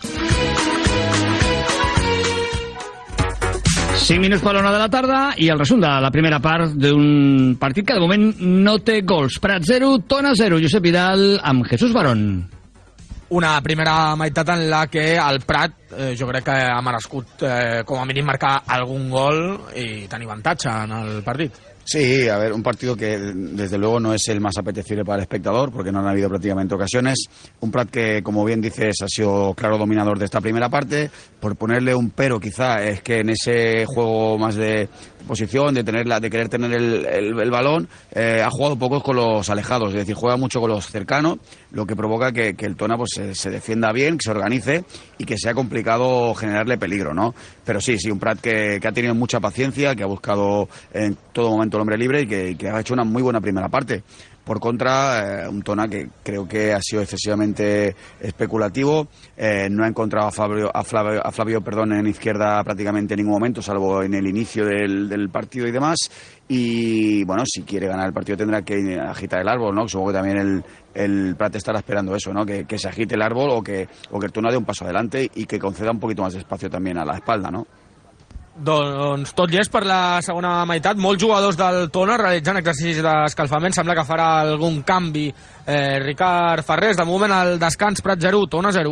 5 minuts per l'una de la tarda i el resum de la primera part d'un partit que de moment no té gols. Prat 0, Tona 0. Josep Vidal amb Jesús Barón. Una primera meitat en la que el Prat jo crec que ha merescut com a mínim marcar algun gol i tenir avantatge en el partit. Sí, a ver, un partido que desde luego no es el más apetecible para el espectador porque no han habido prácticamente ocasiones. Un Prat que, como bien dices, ha sido claro dominador de esta primera parte. Por ponerle un pero quizá es que en ese juego más de posición, de querer tener el balón, ha jugado poco con los alejados, es decir, juega mucho con los cercanos, lo que provoca que el Tona pues se defienda bien, que se organice y que sea complicado generarle peligro, ¿no? Pero sí, un Prat que ha tenido mucha paciencia, que ha buscado en todo momento el hombre libre y que ha hecho una muy buena primera parte. Por contra, un Tona que creo que ha sido excesivamente especulativo, no ha encontrado a Flavio en izquierda prácticamente en ningún momento, salvo en el inicio del partido y demás. Y bueno, si quiere ganar el partido tendrá que agitar el árbol, ¿no? Supongo que también el Prat estará esperando eso, ¿no? Que se agite el árbol o que el Tona dé un paso adelante y que conceda un poquito más de espacio también a la espalda, ¿no? Doncs tot llest per la segona meitat. Molts jugadors del Tona realitzant exercicis d'escalfament. Sembla que farà algun canvi Ricard Ferrés. De moment al descans, Prat 0, Tona 0.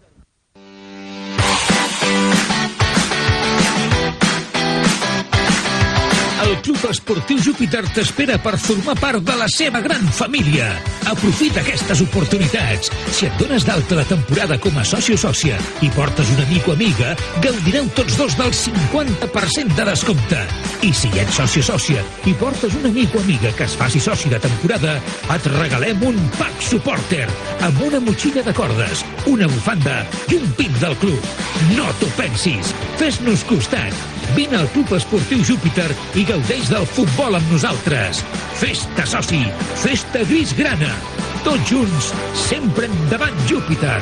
El Club Esportiu Júpiter t'espera per formar part de la seva gran família. Aprofita aquestes oportunitats. Si et dones d'alta la temporada com a soci o sòcia i portes un amic o amiga, gaudireu tots dos del 50% de descompte. I si ets soci o sòcia i portes un amic o amiga que es faci soci de temporada, et regalem un pack supporter amb una motxilla de cordes, una bufanda i un pin del club. No t'ho pensis. Fes-nos costat. Vine al Club Esportiu Júpiter i gaudeix del futbol amb nosaltres. Festa soci, festa grisgrana. Tots junts, sempre endavant, Júpiter!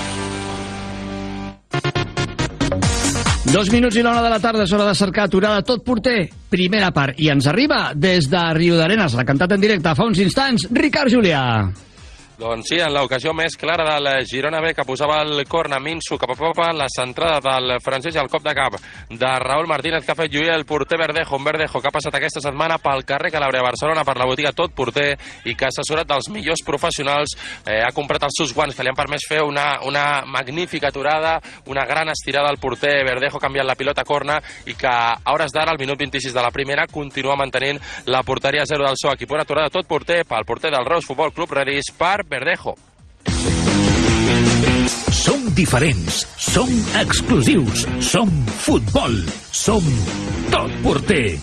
2 minuts i l'1 de la tarda és hora de cercar aturada tot porter. Primera part. I ens arriba des de Riudarenes, la cantat en directe fa uns instants, Ricard Julià. Doncs sí, en l'ocasió més clara del Girona B, que posava el corna Minsu cap a popa, la centrada del francès i el cop de cap de Raúl Martínez, que ha fet lluir el porter Verdejo, un Verdejo que ha passat aquesta setmana pel carrer Calàbria a Barcelona per la botiga Tot Porter i que, assessorat dels millors professionals, ha comprat els seus guants que li han permès fer una magnífica aturada, una gran estirada al porter Verdejo, canviant la pilota a corna i que a hores d'ara, al minut 26 de la primera, continua mantenint la porteria 0 del seu equip. Una aturada Tot Porter pel porter del Reus Futbol Club Redis per Verdejo. Som diferents, som exclusius, som futbol, som Tot Porter.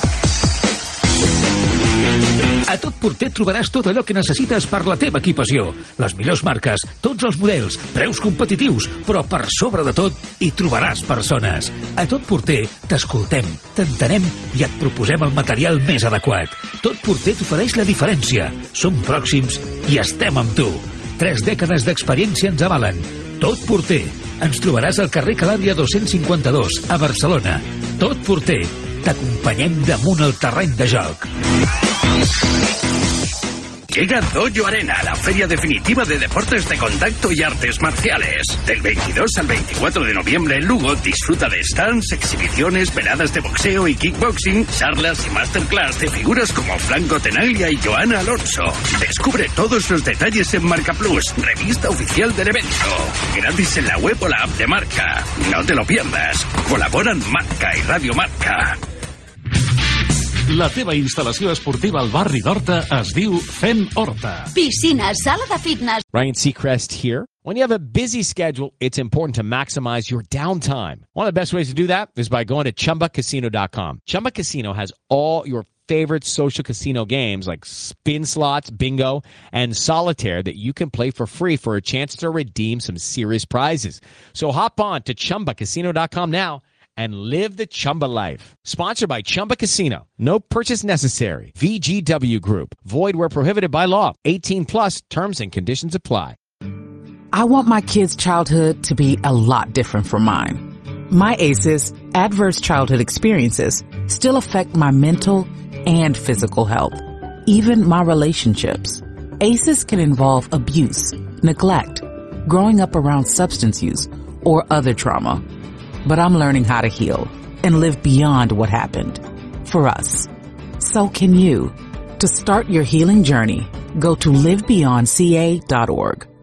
A Tot Porter trobaràs tot allò que necessites per la teva equipació. Les millors marques, tots els models, preus competitius, però per sobre de tot hi trobaràs persones. A Tot Porter t'escoltem, t'entenem i et proposem el material més adequat. Tot Porter t'ofereix la diferència. Som pròxims i estem amb tu. 3 dècades d'experiència ens avalen. Tot Porter. Ens trobaràs al carrer Calàbria 252, a Barcelona. Tot Porter. T'acompanyem damunt el terreny de joc. Llega Dojo Arena, la feria definitiva de deportes de contacto y artes marciales. Del 22 al 24 de noviembre en Lugo disfruta de stands, exhibiciones, veladas de boxeo y kickboxing, charlas y masterclass de figuras como Franco Tenaglia y Joana Alonso. Descubre todos los detalles en Marca Plus, revista oficial del evento. Gratis en la web o la app de Marca. No te lo pierdas. Colaboran Marca y Radio Marca. La teva instal·lació esportiva al barri d'Horta es diu Fem Horta. Piscina, sala de fitness. Ryan Seacrest here. When you have a busy schedule, it's important to maximize your downtime. One of the best ways to do that is by going to ChumbaCasino.com. Chumba Casino has all your favorite social casino games like spin slots, bingo, and solitaire that you can play for free for a chance to redeem some serious prizes. So hop on to ChumbaCasino.com now and live the Chumba life. Sponsored by Chumba Casino. No purchase necessary. VGW Group. Void where prohibited by law. 18 plus. Terms and conditions apply. I want my kids' childhood to be a lot different from mine. My ACEs, adverse childhood experiences, still affect my mental and physical health, even my relationships. ACEs can involve abuse, neglect, growing up around substance use, or other trauma. But I'm learning how to heal and live beyond what happened for us. So can you. To start your healing journey, go to livebeyondca.org.